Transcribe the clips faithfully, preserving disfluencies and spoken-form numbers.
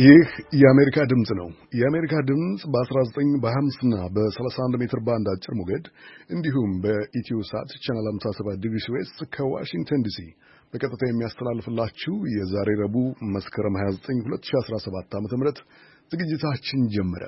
ይህ የአሜሪካ ድምጽ ነው። የአሜሪካ ድምጽ በ19 በ25 እና በ31 ሜትር ባንድ አጭር ሞገድ እንዲሁም በኢትዮ ሳት ቻናል ሃምሳ ሰባት ዲቪ ዌስት ከዋሽንግተን ዲሲ በቀጥታ የሚያስተላልፍላችሁ የዛሬ ረቡዕ መስከረም ሃያ ዘጠኝ ሁለት ሺህ አስራ ሰባት ዓ.ም ዝግጅታችን ጀመረ።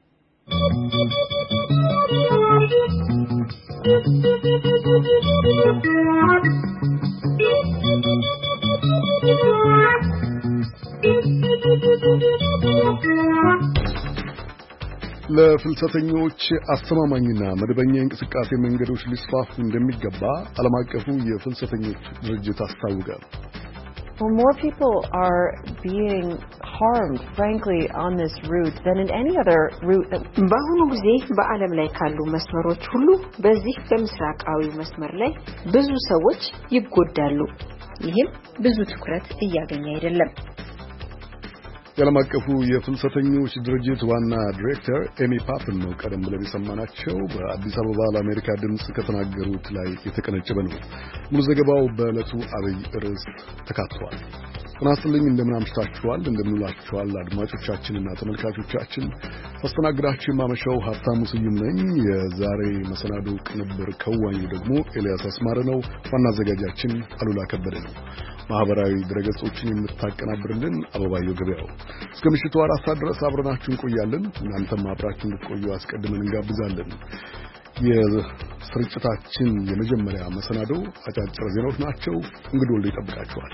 ለፍልሰተኞች አስተማማኝና መደበኛ እንቅስቃሴ መንገዶች ሊስፋፉ እንደሚገባ ዓለም አቀፉ የፍልሰተኞች ድርጅት አስታወቀ። Well, more people are being harmed, frankly, on this route than in any other route. በአሁኑ ጊዜ በዓለም ላይ ካሉ መስመሮች ሁሉ በዚህ በምስራቃዊ መስመር ላይ ብዙ ሰዎች ይጎዳሉ። ይህም ብዙ ትኩረት እያገኘ አይደለም። የዓለም አቀፉ የፍልሰተኞች ድርጅት ዋና ዳይሬክተር ኤሚ ፓፕን ነው ቀደም ብለን የሰማናቸው። በአዲስ አበባ ለአሜሪካ ድምጽ ከተናገሩት ላይ የተቀነጨበ ነው። ሙሉ ዘገባው በዕለቱ አብይ ርዕስ ተካቷል። እናስልኝ እንደምን አምሽታችኋል፣ እንደምንላችኋል አድማጮቻችንና ተመልካቾቻችን። አስተናግዳችሁ የማመሻው ሀብታሙ ስዩም ነኝ። የዛሬ መሰናዶ ቅንብር ከዋኙ ደግሞ ኤልያስ አስማረ ነው። ዋና አዘጋጃችን አሉላ ከበደ ነው። ማህበራዊ ድረገጾችን የምታቀናብርልን አበባየው ገበያው። እስከ ምሽቱ አራት ሰዓት ድረስ አብረናችሁ እንቆያለን። እናንተም አብራችሁ እንድትቆዩ አስቀድመን እንጋብዛለን። የስርጭታችን የመጀመሪያ መሰናዶ አጫጭር ዜናዎች ናቸው። እንግዲህ ወልደ ይጠብቃችኋል።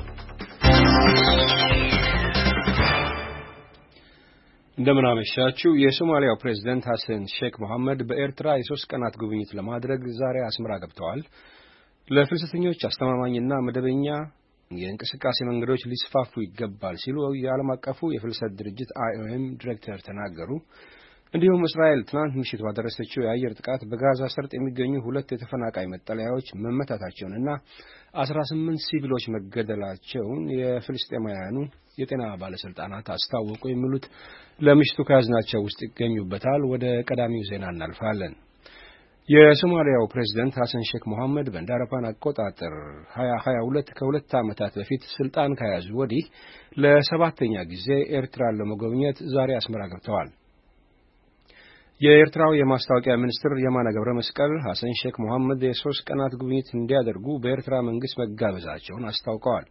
እንደምን አመሻችሁ። የሶማሊያው ፕሬዝዳንት ሐሰን ሼክ መሐመድ በኤርትራ የሶስት ቀናት ጉብኝት ለማድረግ ዛሬ አስመራ ገብተዋል። ለፍልሰተኞች አስተማማኝና መደበኛ የእንቅስቃሴ መንገዶች ሊስፋፉ ይገባል ሲሉ የዓለም አቀፉ የፍልሰት ድርጅት አይ ኦ ኤም ዳይሬክተር ተናገሩ። እንዲሁም እስራኤል ትናንት ምሽት ባደረሰችው የአየር ጥቃት በጋዛ ሰርጥ የሚገኙ ሁለት የተፈናቃይ መጠለያዎች መመታታቸውንና አስራ ስምንት ሲቪሎች መገደላቸውን የፍልስጤማውያኑ የጤና ባለስልጣናት አስታወቁ። የሚሉት ለምሽቱ ከያዝናቸው ውስጥ ይገኙበታል። ወደ ቀዳሚው ዜና እናልፋለን። የሶማሊያው ፕሬዝዳንት ሐሰን ሼክ መሐመድ በእንዳራፓን አቆጣጠር ሀያ ሀያ ሁለት ከሁለት ዓመታት በፊት ስልጣን ከያዙ ወዲህ ለሰባተኛ ጊዜ ኤርትራን ለመጎብኘት ዛሬ አስመራ ገብተዋል። የኤርትራው የማስታወቂያ ሚኒስትር የማነ ገብረ መስቀል ሐሰን ሼክ መሐመድ የሶስት ቀናት ጉብኝት እንዲያደርጉ በኤርትራ መንግስት መጋበዛቸውን አስታውቀዋል።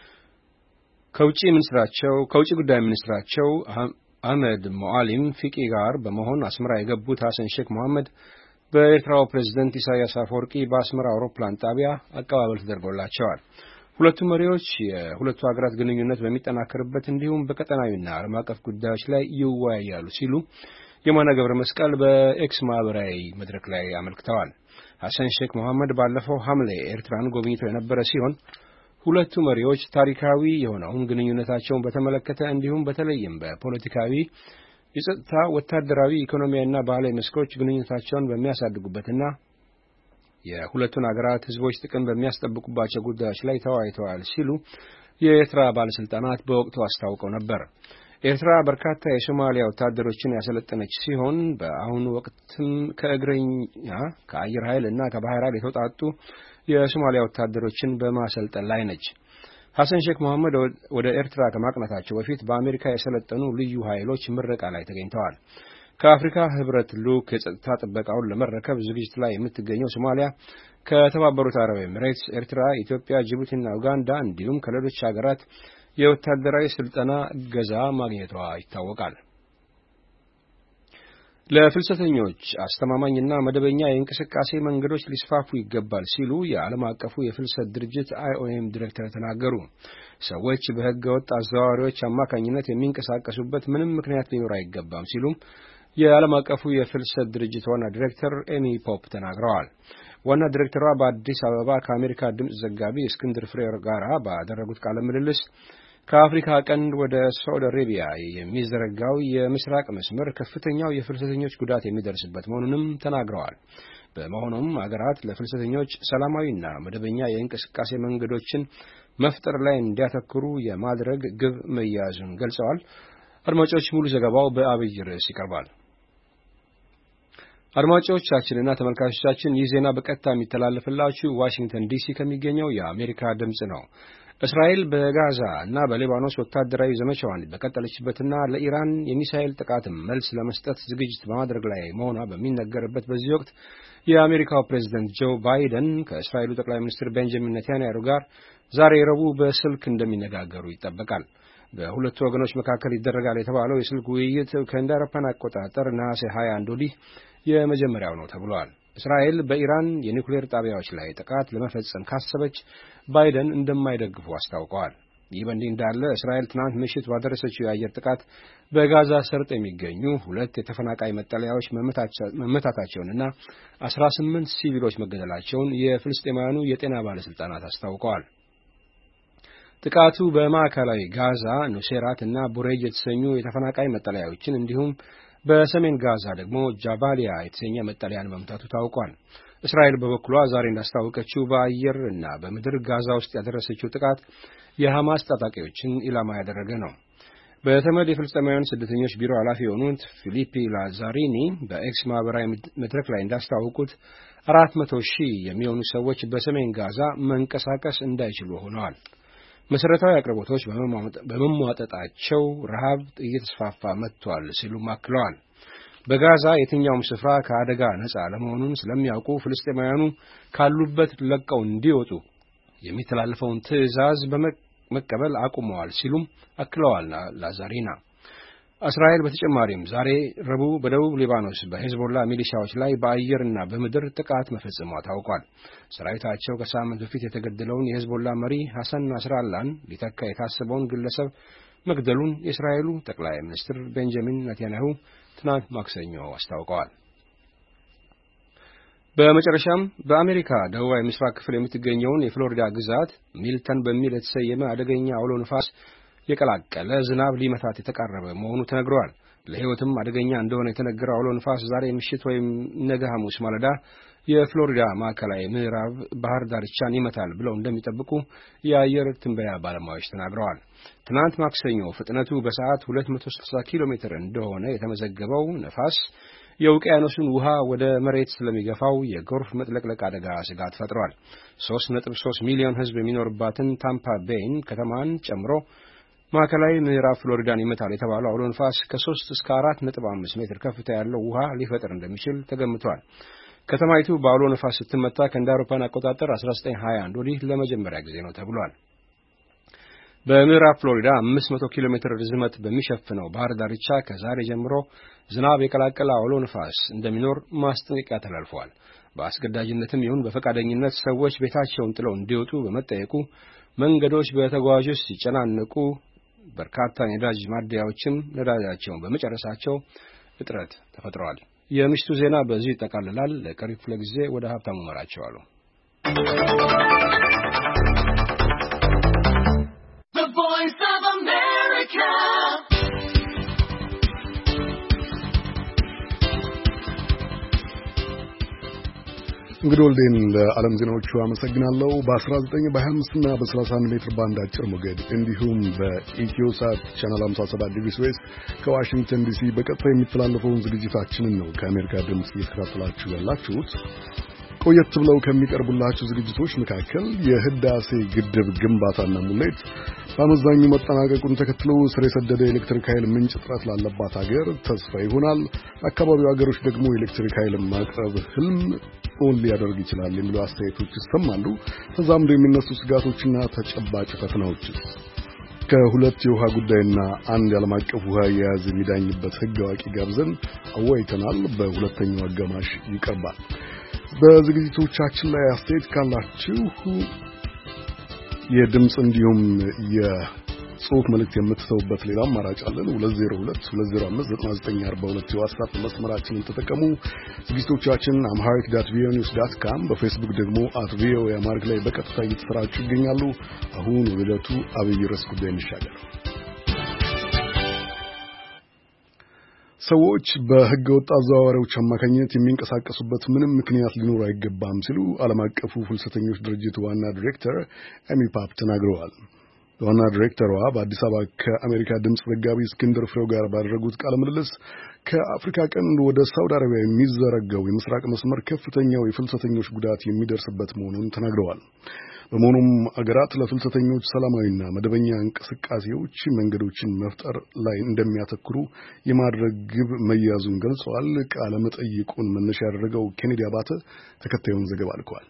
ከውጪ ሚኒስትራቸው ከውጪ ጉዳይ ሚኒስትራቸው አህመድ ሞዓሊም ፊቂ ጋር በመሆን አስመራ የገቡት ሐሰን ሼክ መሐመድ በኤርትራው ፕሬዝዳንት ኢሳያስ አፈወርቂ በአስመራ አውሮፕላን ጣቢያ አቀባበል ተደርጎላቸዋል። ሁለቱ መሪዎች የሁለቱ ሀገራት ግንኙነት በሚጠናከርበት እንዲሁም በቀጠናዊና ዓለም አቀፍ ጉዳዮች ላይ ይወያያሉ ሲሉ የማነ ገብረ መስቀል በኤክስ ማህበራዊ መድረክ ላይ አመልክተዋል። ሐሰን ሼክ መሐመድ ባለፈው ሐምሌ ኤርትራን ጎብኝተው የነበረ ሲሆን ሁለቱ መሪዎች ታሪካዊ የሆነውን ግንኙነታቸውን በተመለከተ እንዲሁም በተለይም በፖለቲካዊ የጸጥታ፣ ወታደራዊ፣ ኢኮኖሚያዊና ባህላዊ መስኮች ግንኙነታቸውን በሚያሳድጉበትና የሁለቱን ሀገራት ህዝቦች ጥቅም በሚያስጠብቁባቸው ጉዳዮች ላይ ተወያይተዋል ሲሉ የኤርትራ ባለስልጣናት በወቅቱ አስታውቀው ነበር። ኤርትራ በርካታ የሶማሊያ ወታደሮችን ያሰለጠነች ሲሆን በአሁኑ ወቅትም ከእግረኛ ከአየር ኃይል እና ከባህር ኃይል የተውጣጡ የሶማሊያ ወታደሮችን በማሰልጠን ላይ ነች። ሐሰን ሼክ መሐመድ ወደ ኤርትራ ከማቅናታቸው በፊት በአሜሪካ የሰለጠኑ ልዩ ኃይሎች ምረቃ ላይ ተገኝተዋል። ከአፍሪካ ህብረት ልዑክ የጸጥታ ጥበቃውን ለመረከብ ዝግጅት ላይ የምትገኘው ሶማሊያ ከተባበሩት አረብ ኤሚሬትስ፣ ኤርትራ፣ ኢትዮጵያ፣ ጅቡቲና ኡጋንዳ እንዲሁም ከሌሎች ሀገራት የወታደራዊ ስልጠና እገዛ ማግኘቷ ይታወቃል። ለፍልሰተኞች አስተማማኝና መደበኛ የእንቅስቃሴ መንገዶች ሊስፋፉ ይገባል ሲሉ የዓለም አቀፉ የፍልሰት ድርጅት አይ ኦ ኤም ዳይሬክተር ተናገሩ። ሰዎች በህገ ወጥ አዘዋዋሪዎች አማካኝነት የሚንቀሳቀሱበት ምንም ምክንያት ሊኖር አይገባም ሲሉም የዓለም አቀፉ የፍልሰት ድርጅት ዋና ዳይሬክተር ኤሚ ፖፕ ተናግረዋል። ዋና ዳይሬክተሯ በአዲስ አበባ ከአሜሪካ ድምጽ ዘጋቢ እስክንድር ፍሬር ጋር ባደረጉት ቃለ ምልልስ ከአፍሪካ ቀንድ ወደ ሳዑዲ አረቢያ የሚዘረጋው የምስራቅ መስመር ከፍተኛው የፍልሰተኞች ጉዳት የሚደርስበት መሆኑንም ተናግረዋል። በመሆኑም አገራት ለፍልሰተኞች ሰላማዊና መደበኛ የእንቅስቃሴ መንገዶችን መፍጠር ላይ እንዲያተኩሩ የማድረግ ግብ መያዙን ገልጸዋል። አድማጮች፣ ሙሉ ዘገባው በአብይ ርዕስ ይቀርባል። አድማጮቻችንና ተመልካቾቻችን ይህ ዜና በቀጥታ የሚተላለፍላችሁ ዋሽንግተን ዲሲ ከሚገኘው የአሜሪካ ድምጽ ነው። እስራኤል በጋዛ እና በሊባኖስ ወታደራዊ ዘመቻዋን በቀጠለችበትና ለኢራን የሚሳኤል ጥቃት መልስ ለመስጠት ዝግጅት በማድረግ ላይ መሆኗ በሚነገርበት በዚህ ወቅት የአሜሪካው ፕሬዝዳንት ጆ ባይደን ከእስራኤሉ ጠቅላይ ሚኒስትር ቤንጃሚን ኔታንያሁ ጋር ዛሬ ረቡዕ በስልክ እንደሚነጋገሩ ይጠበቃል። በሁለቱ ወገኖች መካከል ይደረጋል የተባለው የስልክ ውይይት ከእንደ አውሮፓውያን አቆጣጠር ነሐሴ ሃያ አንድ ወዲህ የመጀመሪያው ነው ተብሏል። እስራኤል በኢራን የኒውክሌር ጣቢያዎች ላይ ጥቃት ለመፈጸም ካሰበች ባይደን እንደማይደግፉ አስታውቀዋል። ይህ በእንዲህ እንዳለ እስራኤል ትናንት ምሽት ባደረሰችው የአየር ጥቃት በጋዛ ሰርጥ የሚገኙ ሁለት የተፈናቃይ መጠለያዎች መመታታቸውንና አስራ ስምንት ሲቪሎች መገደላቸውን የፍልስጤማውያኑ የጤና ባለስልጣናት አስታውቀዋል። ጥቃቱ በማዕከላዊ ጋዛ ኑሴራት እና ቡሬጅ የተሰኙ የተፈናቃይ መጠለያዎችን እንዲሁም በሰሜን ጋዛ ደግሞ ጃባሊያ የተሰኘ መጠለያን መምታቱ ታውቋል። እስራኤል በበኩሏ ዛሬ እንዳስታወቀችው በአየር እና በምድር ጋዛ ውስጥ ያደረሰችው ጥቃት የሐማስ ታጣቂዎችን ኢላማ ያደረገ ነው። በተመድ የፍልስጤማውያን ስደተኞች ቢሮ ኃላፊ የሆኑት ፊሊፒ ላዛሪኒ በኤክስ ማህበራዊ መድረክ ላይ እንዳስታወቁት አራት መቶ ሺህ የሚሆኑ ሰዎች በሰሜን ጋዛ መንቀሳቀስ እንዳይችሉ ሆነዋል። መሰረታዊ አቅርቦቶች በመሟጠጣቸው ረሃብ እየተስፋፋ መጥቷል ሲሉም አክለዋል። በጋዛ የትኛውም ስፍራ ከአደጋ ነጻ ለመሆኑን ስለሚያውቁ ፍልስጤማውያኑ ካሉበት ለቀው እንዲወጡ የሚተላለፈውን ትዕዛዝ በመቀበል አቁመዋል ሲሉም አክለዋል ላዛሪና። እስራኤል በተጨማሪም ዛሬ ረቡዕ በደቡብ ሊባኖስ በሄዝቦላ ሚሊሻዎች ላይ በአየርና በምድር ጥቃት መፈጸሟ ታውቋል። ሰራዊታቸው ከሳምንት በፊት የተገደለውን የሄዝቦላ መሪ ሐሰን ናስራላን ሊተካ የታሰበውን ግለሰብ መግደሉን የእስራኤሉ ጠቅላይ ሚኒስትር ቤንጃሚን ኔታንያሁ ትናንት ማክሰኞ አስታውቀዋል። በመጨረሻም በአሜሪካ ደቡባዊ ምስራቅ ክፍል የምትገኘውን የፍሎሪዳ ግዛት ሚልተን በሚል የተሰየመ አደገኛ አውሎ ነፋስ የቀላቀለ ዝናብ ሊመታት የተቃረበ መሆኑ ተነግሯል። ለሕይወትም አደገኛ እንደሆነ የተነገረው አውሎ ነፋስ ዛሬ ምሽት ወይም ነገ ሐሙስ ማለዳ የፍሎሪዳ ማዕከላዊ ምዕራብ ባህር ዳርቻን ይመታል ብለው እንደሚጠብቁ የአየር ትንበያ ባለሙያዎች ተናግረዋል። ትናንት ማክሰኞ ፍጥነቱ በሰዓት ሁለት መቶ ስልሳ ኪሎ ሜትር እንደሆነ የተመዘገበው ነፋስ የውቅያኖሱን ውሃ ወደ መሬት ስለሚገፋው የጎርፍ መጥለቅለቅ አደጋ ስጋት ፈጥሯል። ሶስት ነጥብ ሶስት ሚሊዮን ሕዝብ የሚኖርባትን ታምፓ ቤይን ከተማን ጨምሮ ማዕከላዊ ምዕራብ ፍሎሪዳን ይመታል የተባለው አውሎ ነፋስ ከሶስት እስከ አራት ነጥብ አምስት ሜትር ከፍታ ያለው ውሃ ሊፈጥር እንደሚችል ተገምቷል። ከተማይቱ በአውሎ ነፋስ ስትመታ ከእንደ አውሮፓውያን አቆጣጠር አስራ ዘጠኝ ሀያ አንድ ወዲህ ለመጀመሪያ ጊዜ ነው ተብሏል። በምዕራብ ፍሎሪዳ አምስት መቶ ኪሎ ሜትር ርዝመት በሚሸፍነው ባህር ዳርቻ ከዛሬ ጀምሮ ዝናብ የቀላቀለ አውሎ ነፋስ እንደሚኖር ማስጠንቀቂያ ተላልፏል። በአስገዳጅነትም ይሁን በፈቃደኝነት ሰዎች ቤታቸውን ጥለው እንዲወጡ በመጠየቁ መንገዶች በተጓዦች ሲጨናነቁ በርካታ ነዳጅ ማደያዎችም ነዳጃቸውን በመጨረሳቸው እጥረት ተፈጥሯል። የምሽቱ ዜና በዚህ ይጠቃልላል። ለቀሪ ክፍለ ጊዜ ወደ ሀብታሙ መራቸዋለሁ። The Voice of America. እንግዲህ ወልዴን ለዓለም ዜናዎቹ አመሰግናለሁ። በ19 በ25 እና በ31 ሜትር ባንድ አጭር ሞገድ እንዲሁም በኢትዮሳት ቻናል ሃምሳ ሰባት ዲግሪ ዌስት ከዋሽንግተን ዲሲ በቀጥታ የሚተላለፈውን ዝግጅታችንን ነው ከአሜሪካ ድምጽ እየተከታተላችሁ ያላችሁት። ቆየት ብለው ከሚቀርቡላችሁ ዝግጅቶች መካከል የህዳሴ ግድብ ግንባታና ሙሌት በአመዛኙ መጠናቀቁን ተከትሎ ስር የሰደደ የኤሌክትሪክ ኃይል ምንጭ እጥረት ላለባት ሀገር ተስፋ ይሆናል፣ አካባቢው ሀገሮች ደግሞ የኤሌክትሪክ ኃይል ማቅረብ ህልም እውን ሊያደርግ ይችላል የሚሉ አስተያየቶች ይሰማሉ። ተዛምዶ የሚነሱ ስጋቶችና ተጨባጭ ፈተናዎችስ? ከሁለት የውሃ ጉዳይና አንድ ዓለም አቀፍ ውሃ የያዘ የሚዳኝበት ህግ አዋቂ ጋብዘን አወያይተናል። በሁለተኛው አጋማሽ ይቀርባል። በዝግጅቶቻችን ላይ አስተያየት ካላችሁ የድምጽ እንዲሁም የጽሑፍ መልእክት የምትተውበት ሌላ አማራጭ አለን። ሁለት ዜሮ ሁለት ሁለት ዜሮ አምስት ዘጠና ዘጠኝ አርባ ሁለት የዋትስአፕ መስመራችንን ተጠቀሙ። ዝግጅቶቻችን አምሃሪክ ዳት ቪኦኤ ኒውስ ዳት ካም በፌስቡክ ደግሞ አት ቪኦኤ አማርክ ላይ በቀጥታ እየተሰራጩ ይገኛሉ። አሁን ወደ ዕለቱ አብይ ርዕስ ጉዳይ እንሻገር። ሰዎች በህገ ወጥ አዘዋዋሪዎች አማካኝነት የሚንቀሳቀሱበት ምንም ምክንያት ሊኖር አይገባም ሲሉ ዓለም አቀፉ ፍልሰተኞች ድርጅት ዋና ዳይሬክተር ኤሚ ፓፕ ተናግረዋል። ዋና ዳይሬክተሯ በአዲስ አበባ ከአሜሪካ ድምጽ ዘጋቢ እስክንድር ፍሬው ጋር ባደረጉት ቃለ ምልልስ ከአፍሪካ ቀንድ ወደ ሳውዲ አረቢያ የሚዘረጋው የምስራቅ መስመር ከፍተኛው የፍልሰተኞች ጉዳት የሚደርስበት መሆኑን ተናግረዋል። በመሆኑም አገራት ለፍልሰተኞች ሰላማዊና መደበኛ እንቅስቃሴዎች መንገዶችን መፍጠር ላይ እንደሚያተኩሩ የማድረግ ግብ መያዙን ገልጸዋል። ቃለ መጠይቁን መነሻ ያደረገው ኬኔዲ አባተ ተከታዩን ዘገባ ልኳል።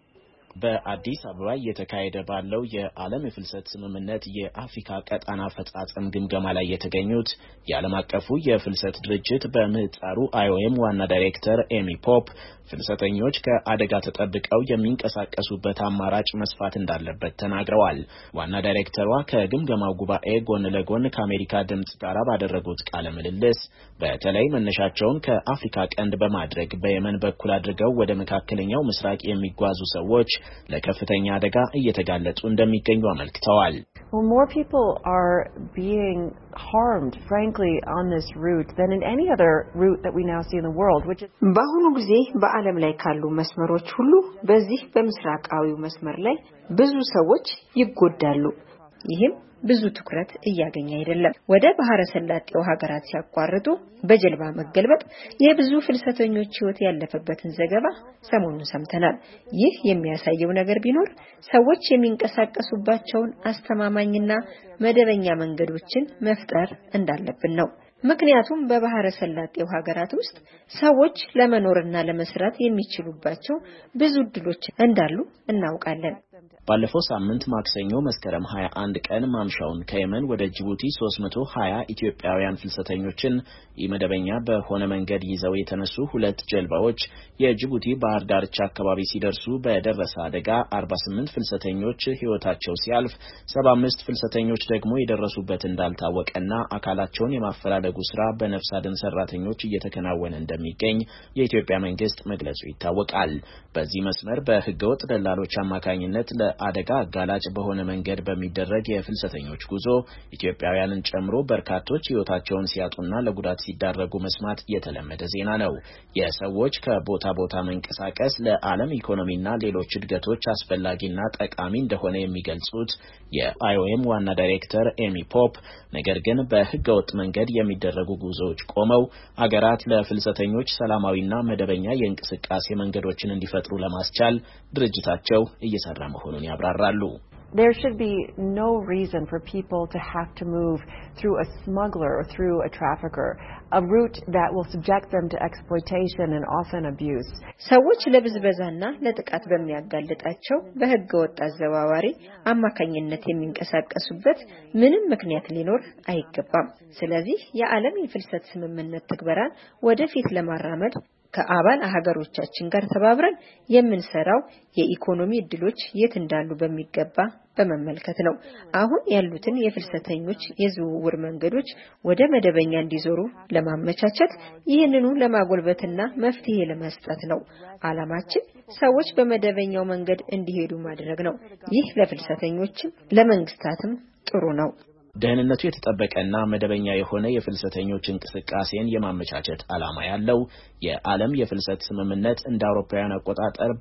በአዲስ አበባ እየተካሄደ ባለው የዓለም የፍልሰት ስምምነት የአፍሪካ ቀጣና አፈጻጸም ግምገማ ላይ የተገኙት የዓለም አቀፉ የፍልሰት ድርጅት በምህጻሩ አይኦኤም ዋና ዳይሬክተር ኤሚ ፖፕ ፍልሰተኞች ከአደጋ ተጠብቀው የሚንቀሳቀሱበት አማራጭ መስፋት እንዳለበት ተናግረዋል። ዋና ዳይሬክተሯ ከግምገማው ጉባኤ ጎን ለጎን ከአሜሪካ ድምጽ ጋር ባደረጉት ቃለ ምልልስ በተለይ መነሻቸውን ከአፍሪካ ቀንድ በማድረግ በየመን በኩል አድርገው ወደ መካከለኛው ምስራቅ የሚጓዙ ሰዎች ለከፍተኛ አደጋ እየተጋለጡ እንደሚገኙ አመልክተዋል። Well, more people are being harmed, frankly, on this route than in any other route that we now see in the world, which is በአሁኑ ጊዜ በዓለም ላይ ካሉ መስመሮች ሁሉ በዚህ በምስራቃዊው መስመር ላይ ብዙ ሰዎች ይጎዳሉ። ይህም ብዙ ትኩረት እያገኘ አይደለም። ወደ ባህረ ሰላጤው ሀገራት ሲያቋርጡ በጀልባ መገልበጥ የብዙ ፍልሰተኞች ሕይወት ያለፈበትን ዘገባ ሰሞኑን ሰምተናል። ይህ የሚያሳየው ነገር ቢኖር ሰዎች የሚንቀሳቀሱባቸውን አስተማማኝና መደበኛ መንገዶችን መፍጠር እንዳለብን ነው። ምክንያቱም በባህረ ሰላጤው ሀገራት ውስጥ ሰዎች ለመኖርና ለመስራት የሚችሉባቸው ብዙ እድሎች እንዳሉ እናውቃለን። ባለፈው ሳምንት ማክሰኞ መስከረም ሃያ አንድ ቀን ማምሻውን ከየመን ወደ ጅቡቲ ሶስት መቶ ሀያ ኢትዮጵያውያን ፍልሰተኞችን ኢመደበኛ በሆነ መንገድ ይዘው የተነሱ ሁለት ጀልባዎች የጅቡቲ ባህር ዳርቻ አካባቢ ሲደርሱ በደረሰ አደጋ አርባ ስምንት ፍልሰተኞች ሕይወታቸው ሲያልፍ ሰባ አምስት ፍልሰተኞች ደግሞ የደረሱበት እንዳልታወቀና አካላቸውን የማፈላለጉ ስራ በነፍስ አድን ሰራተኞች እየተከናወነ እንደሚገኝ የኢትዮጵያ መንግስት መግለጹ ይታወቃል። በዚህ መስመር በህገወጥ ደላሎች አማካኝነት ለአደጋ አጋላጭ በሆነ መንገድ በሚደረግ የፍልሰተኞች ጉዞ ኢትዮጵያውያንን ጨምሮ በርካቶች ሕይወታቸውን ሲያጡና ለጉዳት ሲዳረጉ መስማት የተለመደ ዜና ነው። የሰዎች ከቦታ ቦታ መንቀሳቀስ ለዓለም ኢኮኖሚና ሌሎች እድገቶች አስፈላጊና ጠቃሚ እንደሆነ የሚገልጹት የአይኦኤም ዋና ዳይሬክተር ኤሚ ፖፕ ነገር ግን በህገወጥ መንገድ የሚደረጉ ጉዞዎች ቆመው አገራት ለፍልሰተኞች ሰላማዊና መደበኛ የእንቅስቃሴ መንገዶችን እንዲፈጥሩ ለማስቻል ድርጅታቸው እየሰራ መሆኑን ያብራራሉ። There should be no reason for people to have to move through a smuggler or through a trafficker, a route that will subject them to exploitation and often abuse. ሰዎች ለብዝበዛና ለጥቃት በሚያጋልጣቸው በህገወጥ አዘዋዋሪ አማካኝነት የሚንቀሳቀሱበት ምንም ምክንያት ሊኖር አይገባም። ስለዚህ የዓለም የፍልሰት ስምምነት ትግበራን ወደፊት ለማራመድ ከአባል ሀገሮቻችን ጋር ተባብረን የምንሰራው የኢኮኖሚ እድሎች የት እንዳሉ በሚገባ በመመልከት ነው። አሁን ያሉትን የፍልሰተኞች የዝውውር መንገዶች ወደ መደበኛ እንዲዞሩ ለማመቻቸት ይህንኑ ለማጎልበትና መፍትሄ ለመስጠት ነው። ዓላማችን ሰዎች በመደበኛው መንገድ እንዲሄዱ ማድረግ ነው። ይህ ለፍልሰተኞችም ለመንግስታትም ጥሩ ነው። ደህንነቱ የተጠበቀና መደበኛ የሆነ የፍልሰተኞች እንቅስቃሴን የማመቻቸት ዓላማ ያለው የዓለም የፍልሰት ስምምነት እንደ አውሮፓውያን አቆጣጠር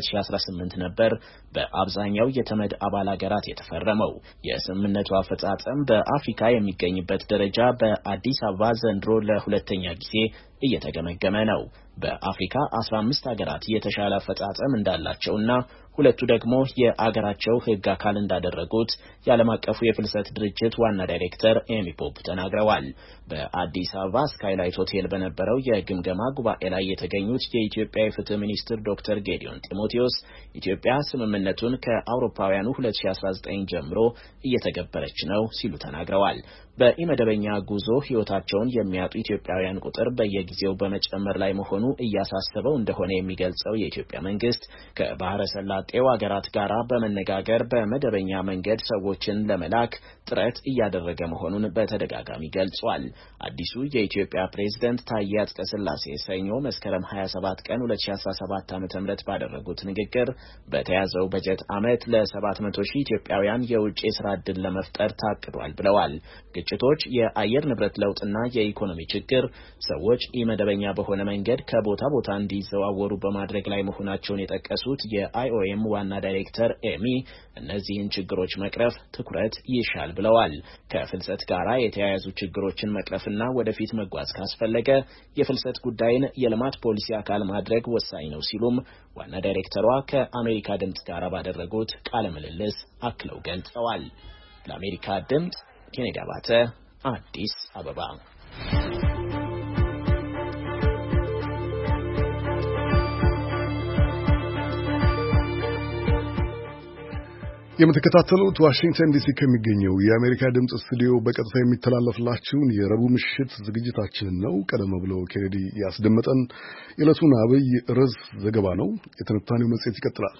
በ2018 ነበር በአብዛኛው የተመድ አባል ሀገራት የተፈረመው። የስምምነቱ አፈጻጸም በአፍሪካ የሚገኝበት ደረጃ በአዲስ አበባ ዘንድሮ ለሁለተኛ ጊዜ እየተገመገመ ነው። በአፍሪካ አስራ አምስት ሀገራት የተሻለ አፈጻጸም እንዳላቸውና ሁለቱ ደግሞ የአገራቸው ሕግ አካል እንዳደረጉት የዓለም አቀፉ የፍልሰት ድርጅት ዋና ዳይሬክተር ኤሚ ፖፕ ተናግረዋል። በአዲስ አበባ ስካይላይት ሆቴል በነበረው የግምገማ ጉባኤ ላይ የተገኙት የኢትዮጵያ የፍትህ ሚኒስትር ዶክተር ጌዲዮን ጢሞቴዎስ ኢትዮጵያ ስምምነቱን ከአውሮፓውያኑ ሁለት ሺህ አስራ ዘጠኝ ጀምሮ እየተገበረች ነው ሲሉ ተናግረዋል። በኢመደበኛ ጉዞ ሕይወታቸውን የሚያጡ ኢትዮጵያውያን ቁጥር በየጊዜው በመጨመር ላይ መሆኑ እያሳሰበው እንደሆነ የሚገልጸው የኢትዮጵያ መንግስት ከባህረ ሰላጤው ሀገራት ጋር በመነጋገር በመደበኛ መንገድ ሰዎችን ለመላክ ጥረት እያደረገ መሆኑን በተደጋጋሚ ገልጿል። አዲሱ የኢትዮጵያ ፕሬዝዳንት ታዬ አጽቀሥላሴ ሰኞ መስከረም ሃያ ሰባት ቀን ሁለት ሺህ አስራ ሰባት ዓ.ም ባደረጉት ንግግር በተያዘው በጀት ዓመት ለ ሰባት መቶ ሺህ ኢትዮጵያውያን የውጭ የሥራ ዕድል ለመፍጠር ታቅዷል ብለዋል። ግጭቶች፣ የአየር ንብረት ለውጥና የኢኮኖሚ ችግር ሰዎች ኢመደበኛ በሆነ መንገድ ከቦታ ቦታ እንዲዘዋወሩ በማድረግ ላይ መሆናቸውን የጠቀሱት የአይኦኤም ዋና ዳይሬክተር ኤሚ እነዚህን ችግሮች መቅረፍ ትኩረት ይሻል ብለዋል። ከፍልሰት ጋር የተያያዙ ችግሮችን መቅረፍና ወደፊት መጓዝ ካስፈለገ የፍልሰት ጉዳይን የልማት ፖሊሲ አካል ማድረግ ወሳኝ ነው ሲሉም ዋና ዳይሬክተሯ ከአሜሪካ ድምጽ ጋር ባደረጉት ቃለ ምልልስ አክለው ገልጸዋል። ለአሜሪካ ድምጽ ኬኔዲ አባተ አዲስ አበባ። የምትከታተሉት ዋሽንግተን ዲሲ ከሚገኘው የአሜሪካ ድምጽ ስቱዲዮ በቀጥታ የሚተላለፍላችሁን የረቡዕ ምሽት ዝግጅታችንን ነው። ቀደም ብሎ ኬኔዲ ያስደመጠን የዕለቱን አብይ ርዕስ ዘገባ ነው። የትንታኔው መጽሔት ይቀጥላል።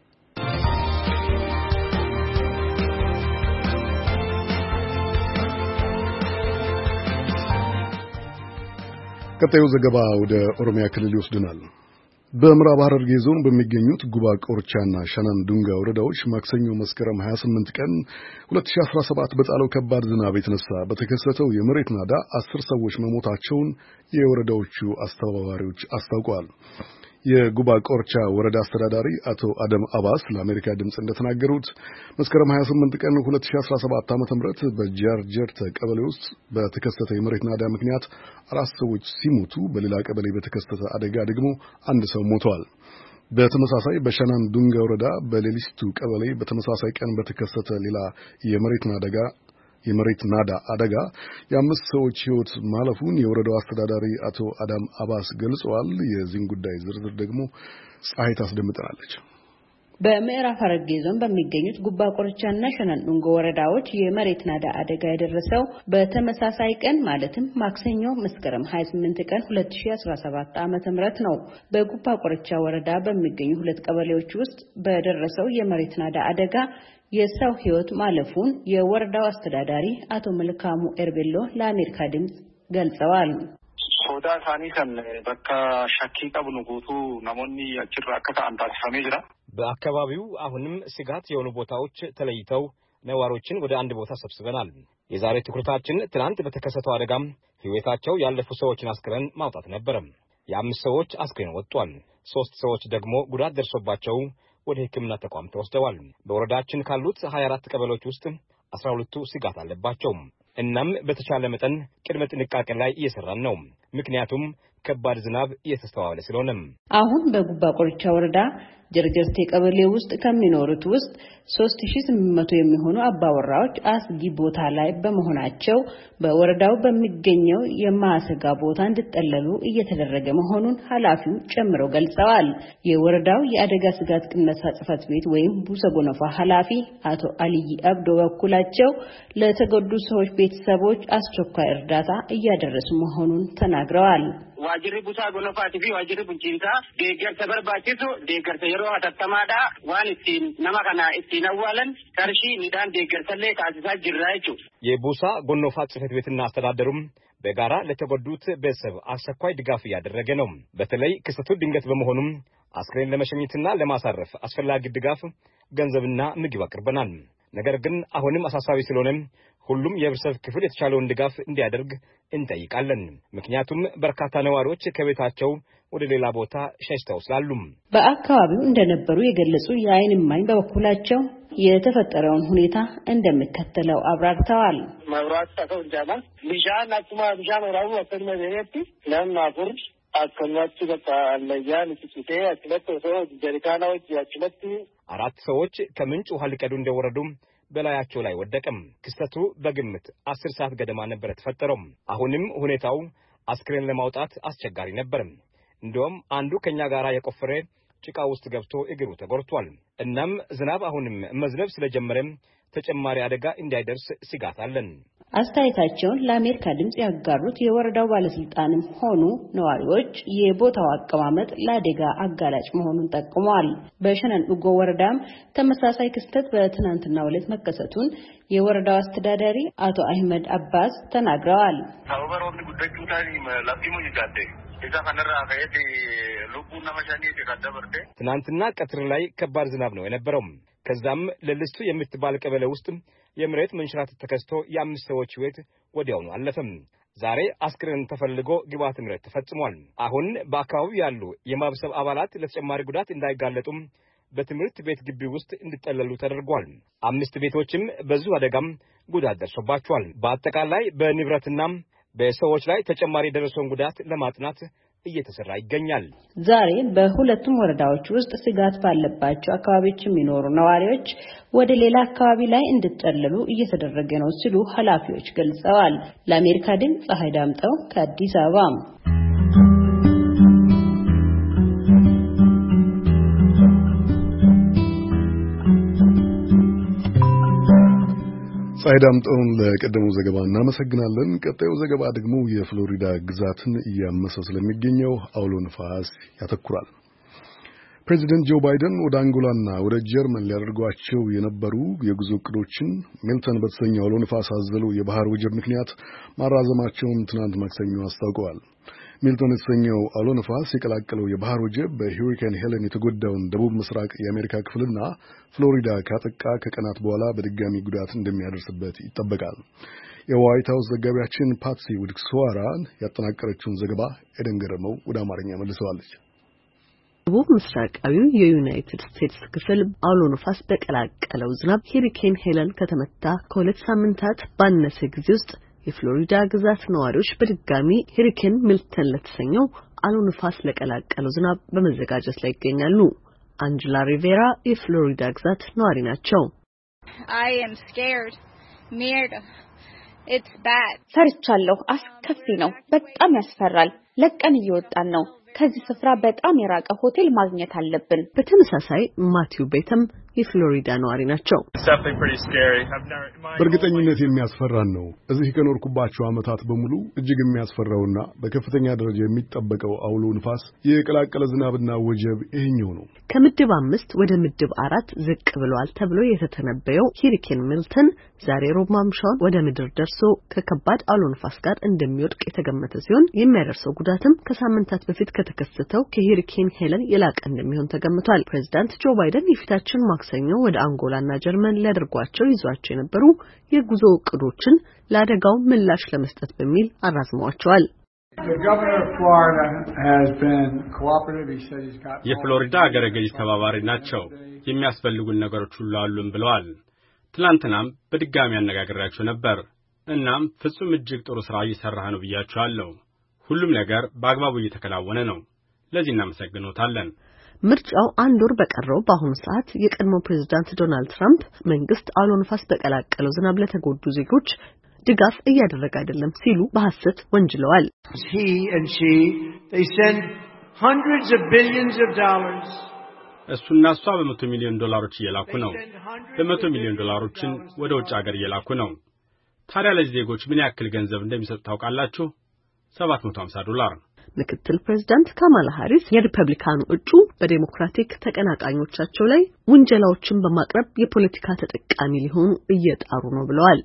ቀጣዩ ዘገባ ወደ ኦሮሚያ ክልል ይወስድናል። በምዕራብ ሐረርጌ ዞን በሚገኙት ጉባ ቆርቻና ሸናን ዱንጋ ወረዳዎች ማክሰኞ መስከረም ሃያ ስምንት ቀን ሁለት ሺህ አስራ ሰባት በጣለው ከባድ ዝናብ የተነሳ በተከሰተው የመሬት ናዳ አስር ሰዎች መሞታቸውን የወረዳዎቹ አስተባባሪዎች አስታውቀዋል። የጉባ ቆርቻ ወረዳ አስተዳዳሪ አቶ አደም አባስ ለአሜሪካ ድምጽ እንደተናገሩት መስከረም ሃያ ስምንት ቀን ሁለት ሺህ አስራ ሰባት ዓ.ም በጃርጀርተ ቀበሌ ውስጥ በተከሰተ የመሬት ናዳ ምክንያት አራት ሰዎች ሲሞቱ በሌላ ቀበሌ በተከሰተ አደጋ ደግሞ አንድ ሰው ሞቷል። በተመሳሳይ በሸናን ዱንጋ ወረዳ በሌሊስቱ ቀበሌ በተመሳሳይ ቀን በተከሰተ ሌላ የመሬት ናዳ የመሬት ናዳ አደጋ የአምስት ሰዎች ሕይወት ማለፉን የወረዳው አስተዳዳሪ አቶ አዳም አባስ ገልጸዋል። የዚህን ጉዳይ ዝርዝር ደግሞ ፀሐይ ታስደምጠናለች። በምዕራብ ሐረርጌ ዞን በሚገኙት ጉባ ቆርቻና ሸናን ዱንጋ ወረዳዎች የመሬት ናዳ አደጋ የደረሰው በተመሳሳይ ቀን ማለትም ማክሰኞ መስከረም ሃያ ስምንት ቀን ሁለት ሺህ አስራ ሰባት ዓ.ም ነው። በጉባ ቆርቻ ወረዳ በሚገኙ ሁለት ቀበሌዎች ውስጥ በደረሰው የመሬት ናዳ አደጋ የሰው ሕይወት ማለፉን የወረዳው አስተዳዳሪ አቶ መልካሙ ኤርቤሎ ለአሜሪካ ድምጽ ገልጸዋል። ሶዳ ሳኒ ከን በቃ ሻኪ ቀብኑ ጉቱ ናሞኒ አጭራ አከታ አንታስፈሜ ጅራ በአካባቢው አሁንም ስጋት የሆኑ ቦታዎች ተለይተው ነዋሪዎችን ወደ አንድ ቦታ ሰብስበናል። የዛሬ ትኩረታችን ትናንት በተከሰተው አደጋም ሕይወታቸው ያለፉ ሰዎችን አስክሬን ማውጣት ነበር። የአምስት ሰዎች አስክሬን ወጥቷል። ሶስት ሰዎች ደግሞ ጉዳት ደርሶባቸው ወደ ሕክምና ተቋም ተወስደዋል። በወረዳችን ካሉት ሃያ አራት ቀበሌዎች ውስጥ አስራ ሁለቱ ስጋት አለባቸው። እናም በተቻለ መጠን ቅድመ ጥንቃቄ ላይ እየሰራን ነው። ምክንያቱም ከባድ ዝናብ እየተስተዋለ ስለሆነ አሁን በጉባ ቆርቻ ወረዳ ጀርጀርቴ ቀበሌ ውስጥ ከሚኖሩት ውስጥ ሶስት ሺህ ስምንት መቶ የሚሆኑ አባወራዎች አስጊ ቦታ ላይ በመሆናቸው በወረዳው በሚገኘው የማሰጋ ቦታ እንዲጠለሉ እየተደረገ መሆኑን ኃላፊው ጨምረው ገልጸዋል። የወረዳው የአደጋ ስጋት ቅነሳ ጽሕፈት ቤት ወይም ቡሰጎነፋ ኃላፊ አቶ አልይ አብዶ በኩላቸው ለተጎዱ ሰዎች ቤተሰቦች አስቸኳይ እርዳታ እያደረሱ መሆኑን ተናግረዋል። ዋጅሪ ቡሳ ጎነፋቲ ፊ ዋጅሪ ቡንቺንሳ ዴገር ተበርባቺሱ ዴገር ተየሮ አተተማዳ ዋን ኢቲን ነማከና ኢቲን አዋለን ከርሺ ሚዳን ዴገር ተለ ታዝዛ ጅራይቹ የቡሳ ጎነፋ ጽሕፈት ቤትና አስተዳደሩም በጋራ ለተጎዱት ቤተሰብ አስቸኳይ ድጋፍ እያደረገ ነው። በተለይ ክስተቱ ድንገት በመሆኑም አስክሬን ለመሸኘትና ለማሳረፍ አስፈላጊ ድጋፍ ገንዘብና ምግብ አቅርበናል። ነገር ግን አሁንም አሳሳቢ ስለሆነ ሁሉም የህብረተሰብ ክፍል የተቻለውን ድጋፍ እንዲያደርግ እንጠይቃለን። ምክንያቱም በርካታ ነዋሪዎች ከቤታቸው ወደ ሌላ ቦታ ሸሽተው ስላሉ በአካባቢው እንደነበሩ የገለጹ የዓይን እማኝ በበኩላቸው የተፈጠረውን ሁኔታ እንደሚከተለው አብራርተዋል። መብራት ተሰው ጃማ ቢሻን አጥማ ቢሻን ወራው ወሰነ በየት ለማቁር አከናች በቃ ለያን ሲሲቴ አጥለቶ ሰው ጀሪካናዎች ያጥለቱ አራት ሰዎች ከምንጭ ውሃ ሊቀዱ እንደወረዱ በላያቸው ላይ ወደቀም። ክስተቱ በግምት አስር ሰዓት ገደማ ነበር ተፈጠረው። አሁንም ሁኔታው አስክሬን ለማውጣት አስቸጋሪ ነበር። እንደውም አንዱ ከኛ ጋራ የቆፈረ ጭቃ ውስጥ ገብቶ እግሩ ተጎርቷል። እናም ዝናብ አሁንም መዝነብ ስለጀመረ ተጨማሪ አደጋ እንዳይደርስ ስጋት አለን። አስተያየታቸውን ለአሜሪካ ድምጽ ያጋሩት የወረዳው ባለስልጣንም ሆኑ ነዋሪዎች የቦታው አቀማመጥ ለአደጋ አጋላጭ መሆኑን ጠቁመዋል። በሸናን ዱንጋ ወረዳም ተመሳሳይ ክስተት በትናንትናው ዕለት መከሰቱን የወረዳው አስተዳዳሪ አቶ አህመድ አባስ ተናግረዋል። ታውበሮን ጉዳዩ ታሪ ለፊሙ ይጋደ እዛ ከነራ ከየት ሉቡና መሻኒ ተካደበርተ ትናንትና ቀትር ላይ ከባድ ዝናብ ነው የነበረው። ከዛም ለልስቱ የምትባል ቀበሌ ውስጥ የመሬት መንሸራተት ተከስቶ የአምስት ሰዎች ሕይወት ወዲያውኑ አለፈም። ዛሬ አስክሬን ተፈልጎ ግብዓተ መሬት ተፈጽሟል። አሁን በአካባቢው ያሉ የማህበረሰብ አባላት ለተጨማሪ ጉዳት እንዳይጋለጡም በትምህርት ቤት ግቢ ውስጥ እንዲጠለሉ ተደርጓል። አምስት ቤቶችም በዚሁ አደጋም ጉዳት ደርሶባቸዋል። በአጠቃላይ በንብረትና በሰዎች ላይ ተጨማሪ የደረሰውን ጉዳት ለማጥናት እየተሰራ ይገኛል። ዛሬ በሁለቱም ወረዳዎች ውስጥ ስጋት ባለባቸው አካባቢዎች የሚኖሩ ነዋሪዎች ወደ ሌላ አካባቢ ላይ እንዲጠለሉ እየተደረገ ነው ሲሉ ኃላፊዎች ገልጸዋል። ለአሜሪካ ድምፅ ፀሐይ ዳምጠው ከአዲስ አበባ። ሳይዳምጠውን ለቀደመው ዘገባ እናመሰግናለን። ቀጣዩ ዘገባ ደግሞ የፍሎሪዳ ግዛትን እያመሰ ስለሚገኘው አውሎ ነፋስ ያተኩራል። ፕሬዚደንት ጆ ባይደን ወደ አንጎላና ወደ ጀርመን ሊያደርጓቸው የነበሩ የጉዞ እቅዶችን ሚልተን በተሰኘው አውሎ ነፋስ አዘሉ የባህር ወጀብ ምክንያት ማራዘማቸውን ትናንት ማክሰኞ አስታውቀዋል። ሚልተን የተሰኘው አውሎ ነፋስ የቀላቀለው የባህር ወጀብ በሂሪኬን ሄለን የተጎዳውን ደቡብ ምስራቅ የአሜሪካ ክፍልና ፍሎሪዳ ካጠቃ ከቀናት በኋላ በድጋሚ ጉዳት እንደሚያደርስበት ይጠበቃል። የዋይት ሃውስ ዘጋቢያችን ፓትሲ ውድክስዋራን ያጠናቀረችውን ዘገባ ኤደን ገረመው ወደ አማርኛ መልሰዋለች። ደቡብ ምስራቃዊው የዩናይትድ ስቴትስ ክፍል አውሎ ነፋስ በቀላቀለው ዝናብ ሂሪኬን ሄለን ከተመታ ከሁለት ሳምንታት ባነሰ ጊዜ ውስጥ የፍሎሪዳ ግዛት ነዋሪዎች በድጋሚ ሂሪኬን ሚልተን ለተሰኘው አውሎ ነፋስ ለቀላቀለው ዝናብ በመዘጋጀት ላይ ይገኛሉ። አንጀላ ሪቬራ የፍሎሪዳ ግዛት ነዋሪ ናቸው። I am scared. Mierda. It's bad. ፈርቻለሁ። አስከፊ ነው። በጣም ያስፈራል። ለቀን እየወጣን ነው። ከዚህ ስፍራ በጣም የራቀ ሆቴል ማግኘት አለብን። በተመሳሳይ ማቲው ቤተም የፍሎሪዳ ነዋሪ ናቸው። በእርግጠኝነት የሚያስፈራን ነው። እዚህ ከኖርኩባቸው ዓመታት በሙሉ እጅግ የሚያስፈራውና በከፍተኛ ደረጃ የሚጠበቀው አውሎ ንፋስ የቀላቀለ ዝናብና ወጀብ ይሄኛው ነው። ከምድብ አምስት ወደ ምድብ አራት ዝቅ ብሏል ተብሎ የተተነበየው ሂሪኬን ሚልተን ዛሬ ሮብ ማምሻውን ወደ ምድር ደርሶ ከከባድ አውሎ ንፋስ ጋር እንደሚወድቅ የተገመተ ሲሆን የሚያደርሰው ጉዳትም ከሳምንታት በፊት ከተከሰተው ከሂሪኬን ሄለን የላቀ እንደሚሆን ተገምቷል። ፕሬዝዳንት ጆ ባይደን የፊታችን ማክሰኞ ወደ አንጎላና ጀርመን ሊያደርጓቸው ይዟቸው የነበሩ የጉዞ እቅዶችን ለአደጋው ምላሽ ለመስጠት በሚል አራዝመዋቸዋል። የፍሎሪዳ አገረ ገዥ ተባባሪ ናቸው። የሚያስፈልጉን ነገሮች ሁሉ አሉን ብለዋል። ትላንትናም በድጋሚ አነጋግሬያቸው ነበር። እናም ፍጹም እጅግ ጥሩ ስራ እየሰራህ ነው ብያቸዋለሁ። ሁሉም ነገር በአግባቡ እየተከናወነ ነው። ለዚህ እናመሰግኖታለን። ምርጫው አንድ ወር በቀረው በአሁኑ ሰዓት የቀድሞ ፕሬዝዳንት ዶናልድ ትራምፕ መንግስት አውሎ ነፋስ በቀላቀለው ዝናብ ለተጎዱ ዜጎች ድጋፍ እያደረገ አይደለም ሲሉ በሐሰት ወንጅለዋል። He and she they send hundreds of billions of dollars. እሱና እሷ በመቶ ሚሊዮን ዶላሮች እየላኩ ነው። በመቶ ሚሊዮን ዶላሮችን ወደ ውጭ ሀገር እየላኩ ነው። ታዲያ ለዚህ ዜጎች ምን ያክል ገንዘብ እንደሚሰጡ ታውቃላችሁ? ሰባት መቶ ሃምሳ ዶላር። ምክትል ፕሬዝዳንት ካማላ ሃሪስ የሪፐብሊካኑ እጩ በዲሞክራቲክ ተቀናቃኞቻቸው ላይ ውንጀላዎችን በማቅረብ የፖለቲካ ተጠቃሚ ሊሆኑ እየጣሩ ነው ብለዋል።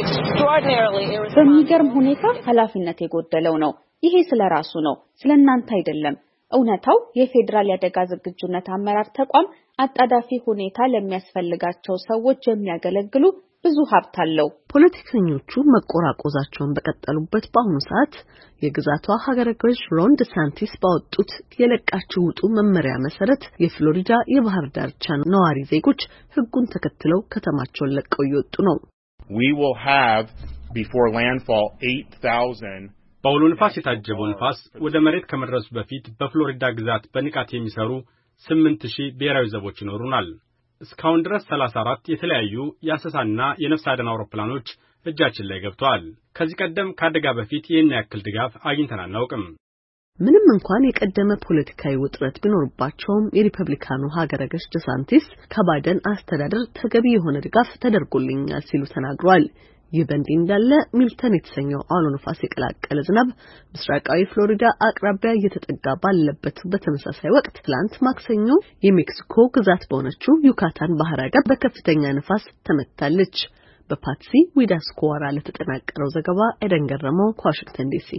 በሚገርም ሁኔታ ኃላፊነት የጎደለው ነው። ይሄ ስለራሱ ነው፣ ስለናንተ አይደለም። እውነታው የፌደራል ያደጋ ዝግጁነት አመራር ተቋም አጣዳፊ ሁኔታ ለሚያስፈልጋቸው ሰዎች የሚያገለግሉ ብዙ ሀብት አለው። ፖለቲከኞቹ መቆራቆዛቸውን በቀጠሉበት በአሁኑ ሰዓት የግዛቷ ሀገረ ገዥ ሮን ዲሳንቲስ ባወጡት የለቃችሁ ውጡ መመሪያ መሰረት የፍሎሪዳ የባህር ዳርቻ ነዋሪ ዜጎች ሕጉን ተከትለው ከተማቸውን ለቀው እየወጡ ነው። We will have before landfall eight thousand በአውሎ ንፋስ የታጀበው ንፋስ ወደ መሬት ከመድረሱ በፊት በፍሎሪዳ ግዛት በንቃት የሚሰሩ ስምንት ሺህ ብሔራዊ ዘቦች ይኖሩናል። እስካሁን ድረስ ሰላሳ አራት የተለያዩ የአሰሳና የነፍስ አድን አውሮፕላኖች እጃችን ላይ ገብተዋል። ከዚህ ቀደም ከአደጋ በፊት ይህን ያክል ድጋፍ አግኝተን አናውቅም። ምንም እንኳን የቀደመ ፖለቲካዊ ውጥረት ቢኖርባቸውም የሪፐብሊካኑ ሀገረ ገዥ ዲሳንቲስ ከባይደን አስተዳደር ተገቢ የሆነ ድጋፍ ተደርጎልኛል ሲሉ ተናግረዋል። ይህ በእንዲህ እንዳለ ሚልተን የተሰኘው አውሎ ነፋስ የቀላቀለ ዝናብ ምስራቃዊ ፍሎሪዳ አቅራቢያ እየተጠጋ ባለበት በተመሳሳይ ወቅት ትላንት ማክሰኞ የሜክሲኮ ግዛት በሆነችው ዩካታን ባህረ ገብ በከፍተኛ ነፋስ ተመታለች። በፓትሲ ዊዳስኮዋራ ለተጠናቀረው ዘገባ ኤደን ገረመው ከዋሽንግተን ዲሲ።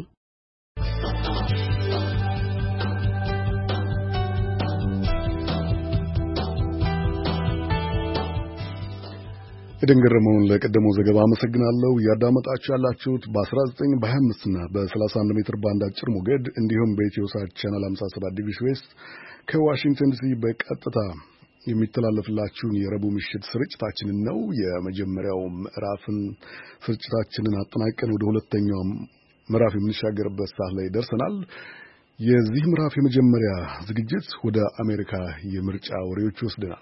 ኤደን ገረመውን ለቀደመው ዘገባ አመሰግናለሁ። ያዳመጣችሁ ያላችሁት በ19 በ25 እና በ31 ሜትር ባንድ አጭር ሞገድ እንዲሁም በኢትዮሳት ቻናል ሃምሳ ሰባት ዲቪ ዌስት ከዋሽንግተን ዲሲ በቀጥታ የሚተላለፍላችሁን የረቡዕ ምሽት ስርጭታችንን ነው። የመጀመሪያው ምዕራፍን ስርጭታችንን አጠናቀን ወደ ሁለተኛው ምዕራፍ የምንሻገርበት ሰዓት ላይ ደርሰናል። የዚህ ምዕራፍ የመጀመሪያ ዝግጅት ወደ አሜሪካ የምርጫ ወሬዎች ይወስደናል።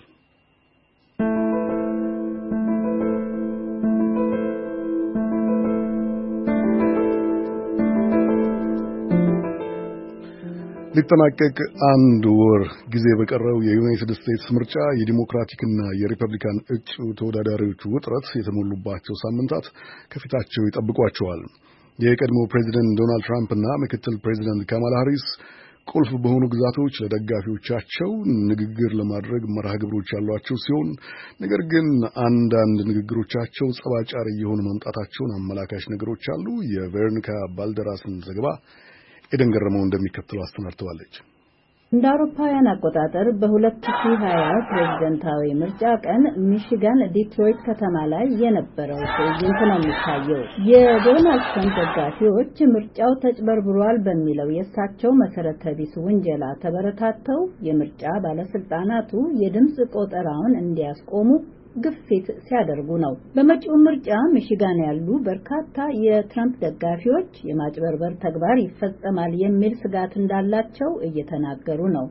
ሊጠናቀቅ አንድ ወር ጊዜ በቀረው የዩናይትድ ስቴትስ ምርጫ የዲሞክራቲክና የሪፐብሊካን እጩ ተወዳዳሪዎች ውጥረት የተሞሉባቸው ሳምንታት ከፊታቸው ይጠብቋቸዋል። የቀድሞ ፕሬዚደንት ዶናልድ ትራምፕ እና ምክትል ፕሬዚደንት ካማላ ሃሪስ ቁልፍ በሆኑ ግዛቶች ለደጋፊዎቻቸው ንግግር ለማድረግ መርሃ ግብሮች ያሏቸው ሲሆን ነገር ግን አንዳንድ ንግግሮቻቸው ጸባጫሪ የሆኑ መምጣታቸውን አመላካሽ ነገሮች አሉ። የቬሮኒካ ባልደራስን ዘገባ ኤደን ገረመው እንደሚከተለው አስተናግተዋለች። እንደ አውሮፓውያን አቆጣጠር በ2020 ፕሬዝዳንታዊ ምርጫ ቀን ሚሽጋን ዲትሮይት ከተማ ላይ የነበረው ትዕይንት ነው የሚታየው። የዶናልድ ትራምፕ ደጋፊዎች ምርጫው ተጭበርብሯል በሚለው የእሳቸው መሰረተ ቢስ ውንጀላ ተበረታተው የምርጫ ባለስልጣናቱ የድምጽ ቆጠራውን እንዲያስቆሙ ግፊት ሲያደርጉ ነው። በመጪው ምርጫ ሚሽጋን ያሉ በርካታ የትራምፕ ደጋፊዎች የማጭበርበር ተግባር ይፈጸማል የሚል ስጋት እንዳላቸው እየተናገሩ ነው።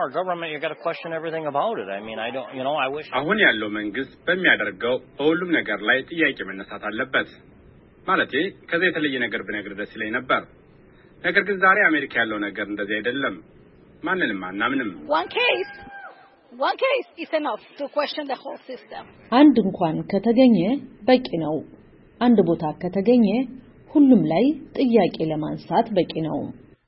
አሁን ያለው መንግስት በሚያደርገው በሁሉም ነገር ላይ ጥያቄ መነሳት አለበት። ማለቴ ከዚህ የተለየ ነገር ብነግር ደስ ይለኝ ነበር። ነገር ግን ዛሬ አሜሪካ ያለው ነገር እንደዚህ አይደለም። ማንንም አናምንም። One case is enough to question the whole system. አንድ እንኳን ከተገኘ በቂ ነው። አንድ ቦታ ከተገኘ ሁሉም ላይ ጥያቄ ለማንሳት በቂ ነው።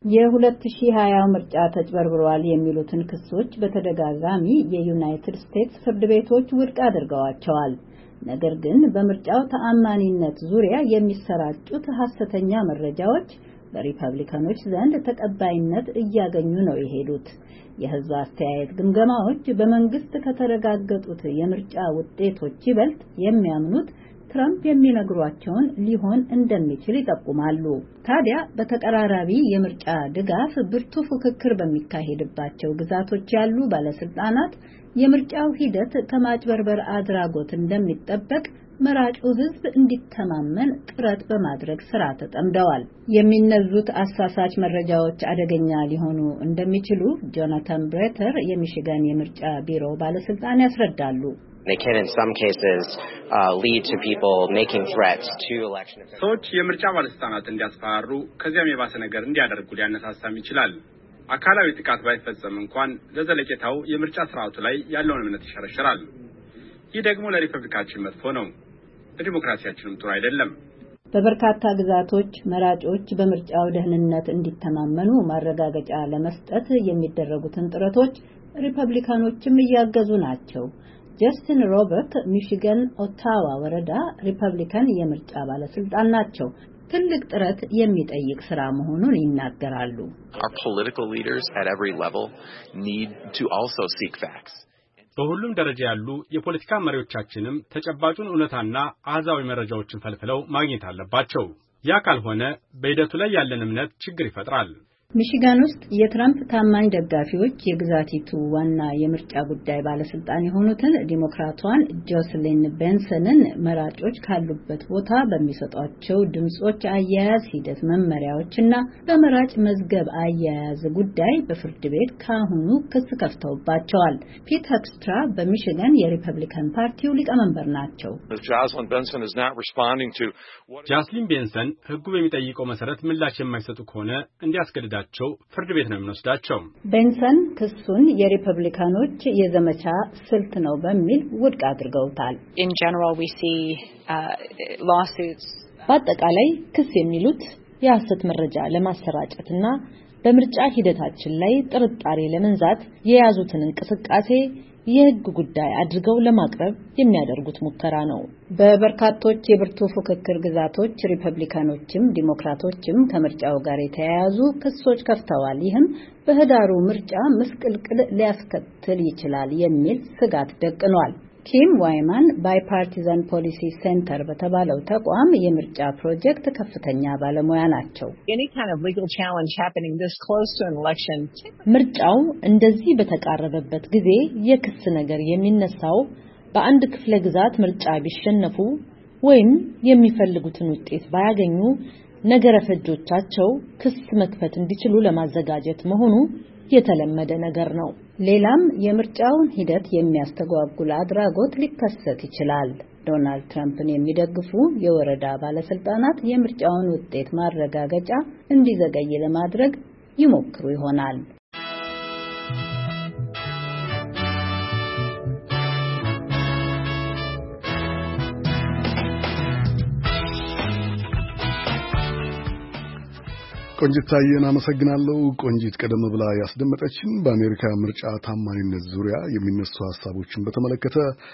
የ2020 ምርጫ ተጭበርብሯል የሚሉትን ክሶች በተደጋጋሚ የዩናይትድ ስቴትስ ፍርድ ቤቶች ውድቅ አድርገዋቸዋል። ነገር ግን በምርጫው ተአማኒነት ዙሪያ የሚሰራጩት ሐሰተኛ መረጃዎች በሪፐብሊካኖች ዘንድ ተቀባይነት እያገኙ ነው የሄዱት። የህዝብ አስተያየት ግምገማዎች በመንግስት ከተረጋገጡት የምርጫ ውጤቶች ይበልጥ የሚያምኑት ትራምፕ የሚነግሯቸውን ሊሆን እንደሚችል ይጠቁማሉ። ታዲያ በተቀራራቢ የምርጫ ድጋፍ ብርቱ ፉክክር በሚካሄድባቸው ግዛቶች ያሉ ባለስልጣናት የምርጫው ሂደት ከማጭበርበር አድራጎት እንደሚጠበቅ መራጩ ህዝብ እንዲተማመን ጥረት በማድረግ ስራ ተጠምደዋል። የሚነዙት አሳሳች መረጃዎች አደገኛ ሊሆኑ እንደሚችሉ ጆናታን ብሬተር የሚሽጋን የምርጫ ቢሮ ባለስልጣን ያስረዳሉ። They can in some cases uh, lead to people making threats to election officials. ሰዎች የምርጫ ባለስልጣናት እንዲያስፈራሩ ከዚያም የባሰ ነገር እንዲያደርጉ ሊያነሳሳም ይችላል። አካላዊ ጥቃት ባይፈጸም እንኳን ለዘለቄታው የምርጫ ስርዓቱ ላይ ያለውን እምነት ይሸረሽራል። ይህ ደግሞ ለሪፐብሊካችን መጥፎ ነው፣ ለዲሞክራሲያችንም ጥሩ አይደለም። በበርካታ ግዛቶች መራጮች በምርጫው ደህንነት እንዲተማመኑ ማረጋገጫ ለመስጠት የሚደረጉትን ጥረቶች ሪፐብሊካኖችም እያገዙ ናቸው። ጀስቲን ሮበርት ሚሽጋን ኦታዋ ወረዳ ሪፐብሊካን የምርጫ ባለስልጣን ናቸው። ትልቅ ጥረት የሚጠይቅ ስራ መሆኑን ይናገራሉ። Our political leaders at every level need to also seek facts. በሁሉም ደረጃ ያሉ የፖለቲካ መሪዎቻችንም ተጨባጩን እውነታና አሃዛዊ መረጃዎችን ፈልፍለው ማግኘት አለባቸው። ያ ካልሆነ በሂደቱ ላይ ያለን እምነት ችግር ይፈጥራል። ሚሽጋን ውስጥ የትራምፕ ታማኝ ደጋፊዎች የግዛቲቱ ዋና የምርጫ ጉዳይ ባለስልጣን የሆኑትን ዲሞክራቷን ጆስሊን ቤንሰንን መራጮች ካሉበት ቦታ በሚሰጧቸው ድምጾች አያያዝ ሂደት መመሪያዎችና በመራጭ መዝገብ አያያዝ ጉዳይ በፍርድ ቤት ካሁኑ ክስ ከፍተውባቸዋል። ፒት ሄክስትራ በሚሽጋን የሪፐብሊካን ፓርቲው ሊቀመንበር ናቸው። ጆስሊን ቤንሰን ሕጉ በሚጠይቀው መሰረት ምላሽ የማይሰጡ ከሆነ እንዲያስገድዳ ፍርድ ቤት ነው የሚወስዳቸው። ቤንሰን ክሱን የሪፐብሊካኖች የዘመቻ ስልት ነው በሚል ውድቅ አድርገውታል። In general we see uh, lawsuits በአጠቃላይ ክስ የሚሉት የሐሰት መረጃ ለማሰራጨትና በምርጫ ሂደታችን ላይ ጥርጣሬ ለመንዛት የያዙትን እንቅስቃሴ የህግ ጉዳይ አድርገው ለማቅረብ የሚያደርጉት ሙከራ ነው። በበርካቶች የብርቱ ፉክክር ግዛቶች ሪፐብሊካኖችም ዲሞክራቶችም ከምርጫው ጋር የተያያዙ ክሶች ከፍተዋል። ይህም በህዳሩ ምርጫ ምስቅልቅል ሊያስከትል ይችላል የሚል ስጋት ደቅኗል። ኪም ዋይማን ባይፓርቲዛን ፖሊሲ ሴንተር በተባለው ተቋም የምርጫ ፕሮጀክት ከፍተኛ ባለሙያ ናቸው። ምርጫው እንደዚህ በተቃረበበት ጊዜ የክስ ነገር የሚነሳው በአንድ ክፍለ ግዛት ምርጫ ቢሸነፉ ወይም የሚፈልጉትን ውጤት ባያገኙ ነገረ ፈጆቻቸው ክስ መክፈት እንዲችሉ ለማዘጋጀት መሆኑ የተለመደ ነገር ነው። ሌላም የምርጫውን ሂደት የሚያስተጓጉል አድራጎት ሊከሰት ይችላል። ዶናልድ ትራምፕን የሚደግፉ የወረዳ ባለስልጣናት የምርጫውን ውጤት ማረጋገጫ እንዲዘገይ ለማድረግ ይሞክሩ ይሆናል። ቆንጂት ታየን አመሰግናለሁ። ቆንጂት ቀደም ብላ ያስደመጠችን በአሜሪካ ምርጫ ታማኝነት ዙሪያ የሚነሱ ሐሳቦችን በተመለከተ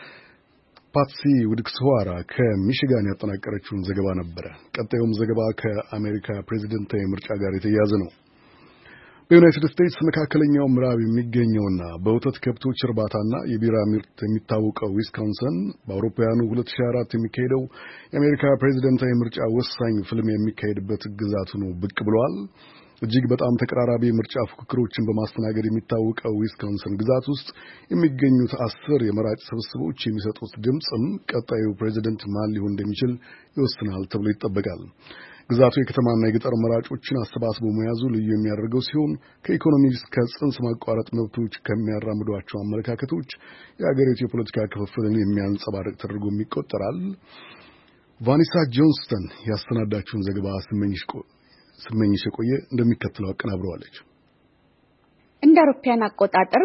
ፓትሲ ውድክስዋራ ከሚሽጋን ያጠናቀረችውን ዘገባ ነበር። ቀጣዩም ዘገባ ከአሜሪካ ፕሬዝዳንታዊ ምርጫ ጋር የተያያዘ ነው። በዩናይትድ ስቴትስ መካከለኛው ምዕራብ የሚገኘውና በወተት ከብቶች እርባታና የቢራ ምርት የሚታወቀው ዊስኮንሰን በአውሮፓውያኑ ሁለት ሺህ አራት የሚካሄደው የአሜሪካ ፕሬዝዳንታዊ ምርጫ ወሳኝ ፍልም የሚካሄድበት ግዛት ሆኖ ብቅ ብሏል። እጅግ በጣም ተቀራራቢ ምርጫ ፉክክሮችን በማስተናገድ የሚታወቀው ዊስኮንሰን ግዛት ውስጥ የሚገኙት አስር የመራጭ ስብስቦች የሚሰጡት ድምጽም ቀጣዩ ፕሬዝዳንት ማን ሊሆን እንደሚችል ይወስናል ተብሎ ይጠበቃል። ግዛቱ የከተማና የገጠር መራጮችን አሰባስቦ መያዙ ልዩ የሚያደርገው ሲሆን ከኢኮኖሚ እስከ ጽንስ ማቋረጥ መብቶች ከሚያራምዷቸው አመለካከቶች የአገሪቱ የፖለቲካ ክፍፍልን የሚያንጸባርቅ ተደርጎ ይቆጠራል። ቫኒሳ ጆንስተን ያሰናዳችውን ዘገባ ስመኝሽ ቆየ እንደሚከተለው አቀናብረዋለች። እንደ አውሮፓውያን አቆጣጠር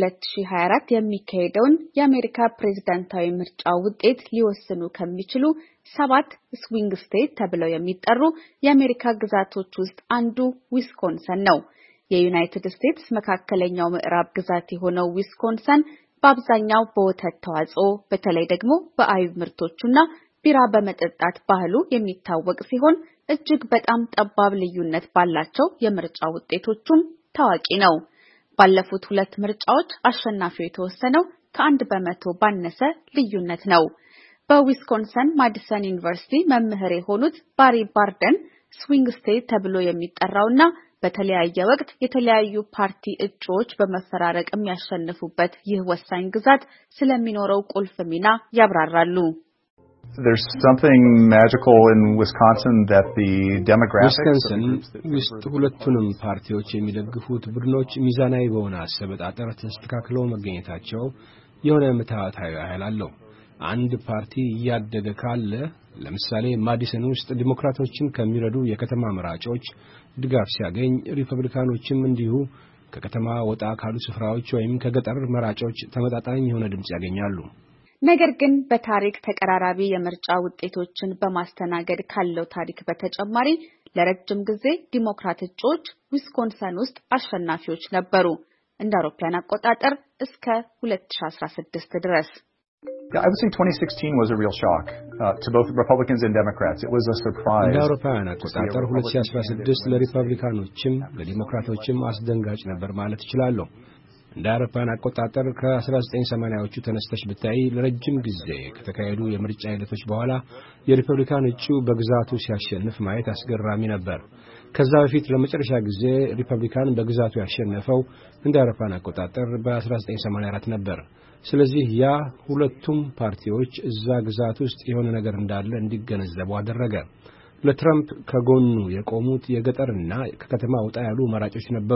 በ2024 የሚካሄደውን የአሜሪካ ፕሬዝዳንታዊ ምርጫ ውጤት ሊወስኑ ከሚችሉ ሰባት ስዊንግ ስቴት ተብለው የሚጠሩ የአሜሪካ ግዛቶች ውስጥ አንዱ ዊስኮንሰን ነው። የዩናይትድ ስቴትስ መካከለኛው ምዕራብ ግዛት የሆነው ዊስኮንሰን በአብዛኛው በወተት ተዋጽኦ በተለይ ደግሞ በአይብ ምርቶችና ቢራ በመጠጣት ባህሉ የሚታወቅ ሲሆን እጅግ በጣም ጠባብ ልዩነት ባላቸው የምርጫ ውጤቶቹም ታዋቂ ነው። ባለፉት ሁለት ምርጫዎች አሸናፊው የተወሰነው ከአንድ በመቶ ባነሰ ልዩነት ነው። በዊስኮንሰን ማዲሰን ዩኒቨርሲቲ መምህር የሆኑት ባሪ ባርደን ስዊንግ ስቴት ተብሎ የሚጠራውና በተለያየ ወቅት የተለያዩ ፓርቲ እጩዎች በመፈራረቅ የሚያሸንፉበት ይህ ወሳኝ ግዛት ስለሚኖረው ቁልፍ ሚና ያብራራሉ። There's something magical in Wisconsin that the demographics ዊስኮንሰን ውስጥ ሁለቱንም ፓርቲዎች የሚደግፉት ቡድኖች ሚዛናዊ በሆነ አሰበጣጠር ተስተካክለው መገኘታቸው የሆነ ምትሃታዊ ኃይል አለው። አንድ ፓርቲ እያደገ ካለ ለምሳሌ ማዲሰን ውስጥ ዲሞክራቶችን ከሚረዱ የከተማ መራጮች ድጋፍ ሲያገኝ ሪፐብሊካኖችም እንዲሁ ከከተማ ወጣ ካሉ ስፍራዎች ወይም ከገጠር መራጮች ተመጣጣኝ የሆነ ድምጽ ያገኛሉ። ነገር ግን በታሪክ ተቀራራቢ የምርጫ ውጤቶችን በማስተናገድ ካለው ታሪክ በተጨማሪ ለረጅም ጊዜ ዲሞክራት እጩዎች ዊስኮንሰን ውስጥ አሸናፊዎች ነበሩ እንደ አውሮፓውያን አቆጣጠር እስከ ሁለት ሺህ አስራ ስድስት ድረስ። I would say twenty sixteen was a real shock uh, to both Republicans and Democrats. It was a surprise. እንደ አውሮፓውያን አቆጣጠር ሁለት ሺህ አስራ ስድስት ለሪፐብሊካኖችም ለዲሞክራቶችም አስደንጋጭ ነበር ማለት እችላለሁ። እንደ አውሮፓውያን አቆጣጠር ከ1980ዎቹ ተነስተሽ ብታይ ለረጅም ጊዜ ከተካሄዱ የምርጫ ሂደቶች በኋላ የሪፐብሊካን እጩ በግዛቱ ሲያሸንፍ ማየት አስገራሚ ነበር። ከዛ በፊት ለመጨረሻ ጊዜ ሪፐብሊካን በግዛቱ ያሸነፈው እንደ አውሮፓውያን አቆጣጠር በ1984 ነበር። ስለዚህ ያ ሁለቱም ፓርቲዎች እዛ ግዛት ውስጥ የሆነ ነገር እንዳለ እንዲገነዘቡ አደረገ። ለትራምፕ ከጎኑ የቆሙት የገጠርና ከከተማ ወጣ ያሉ መራጮች ነበሩ።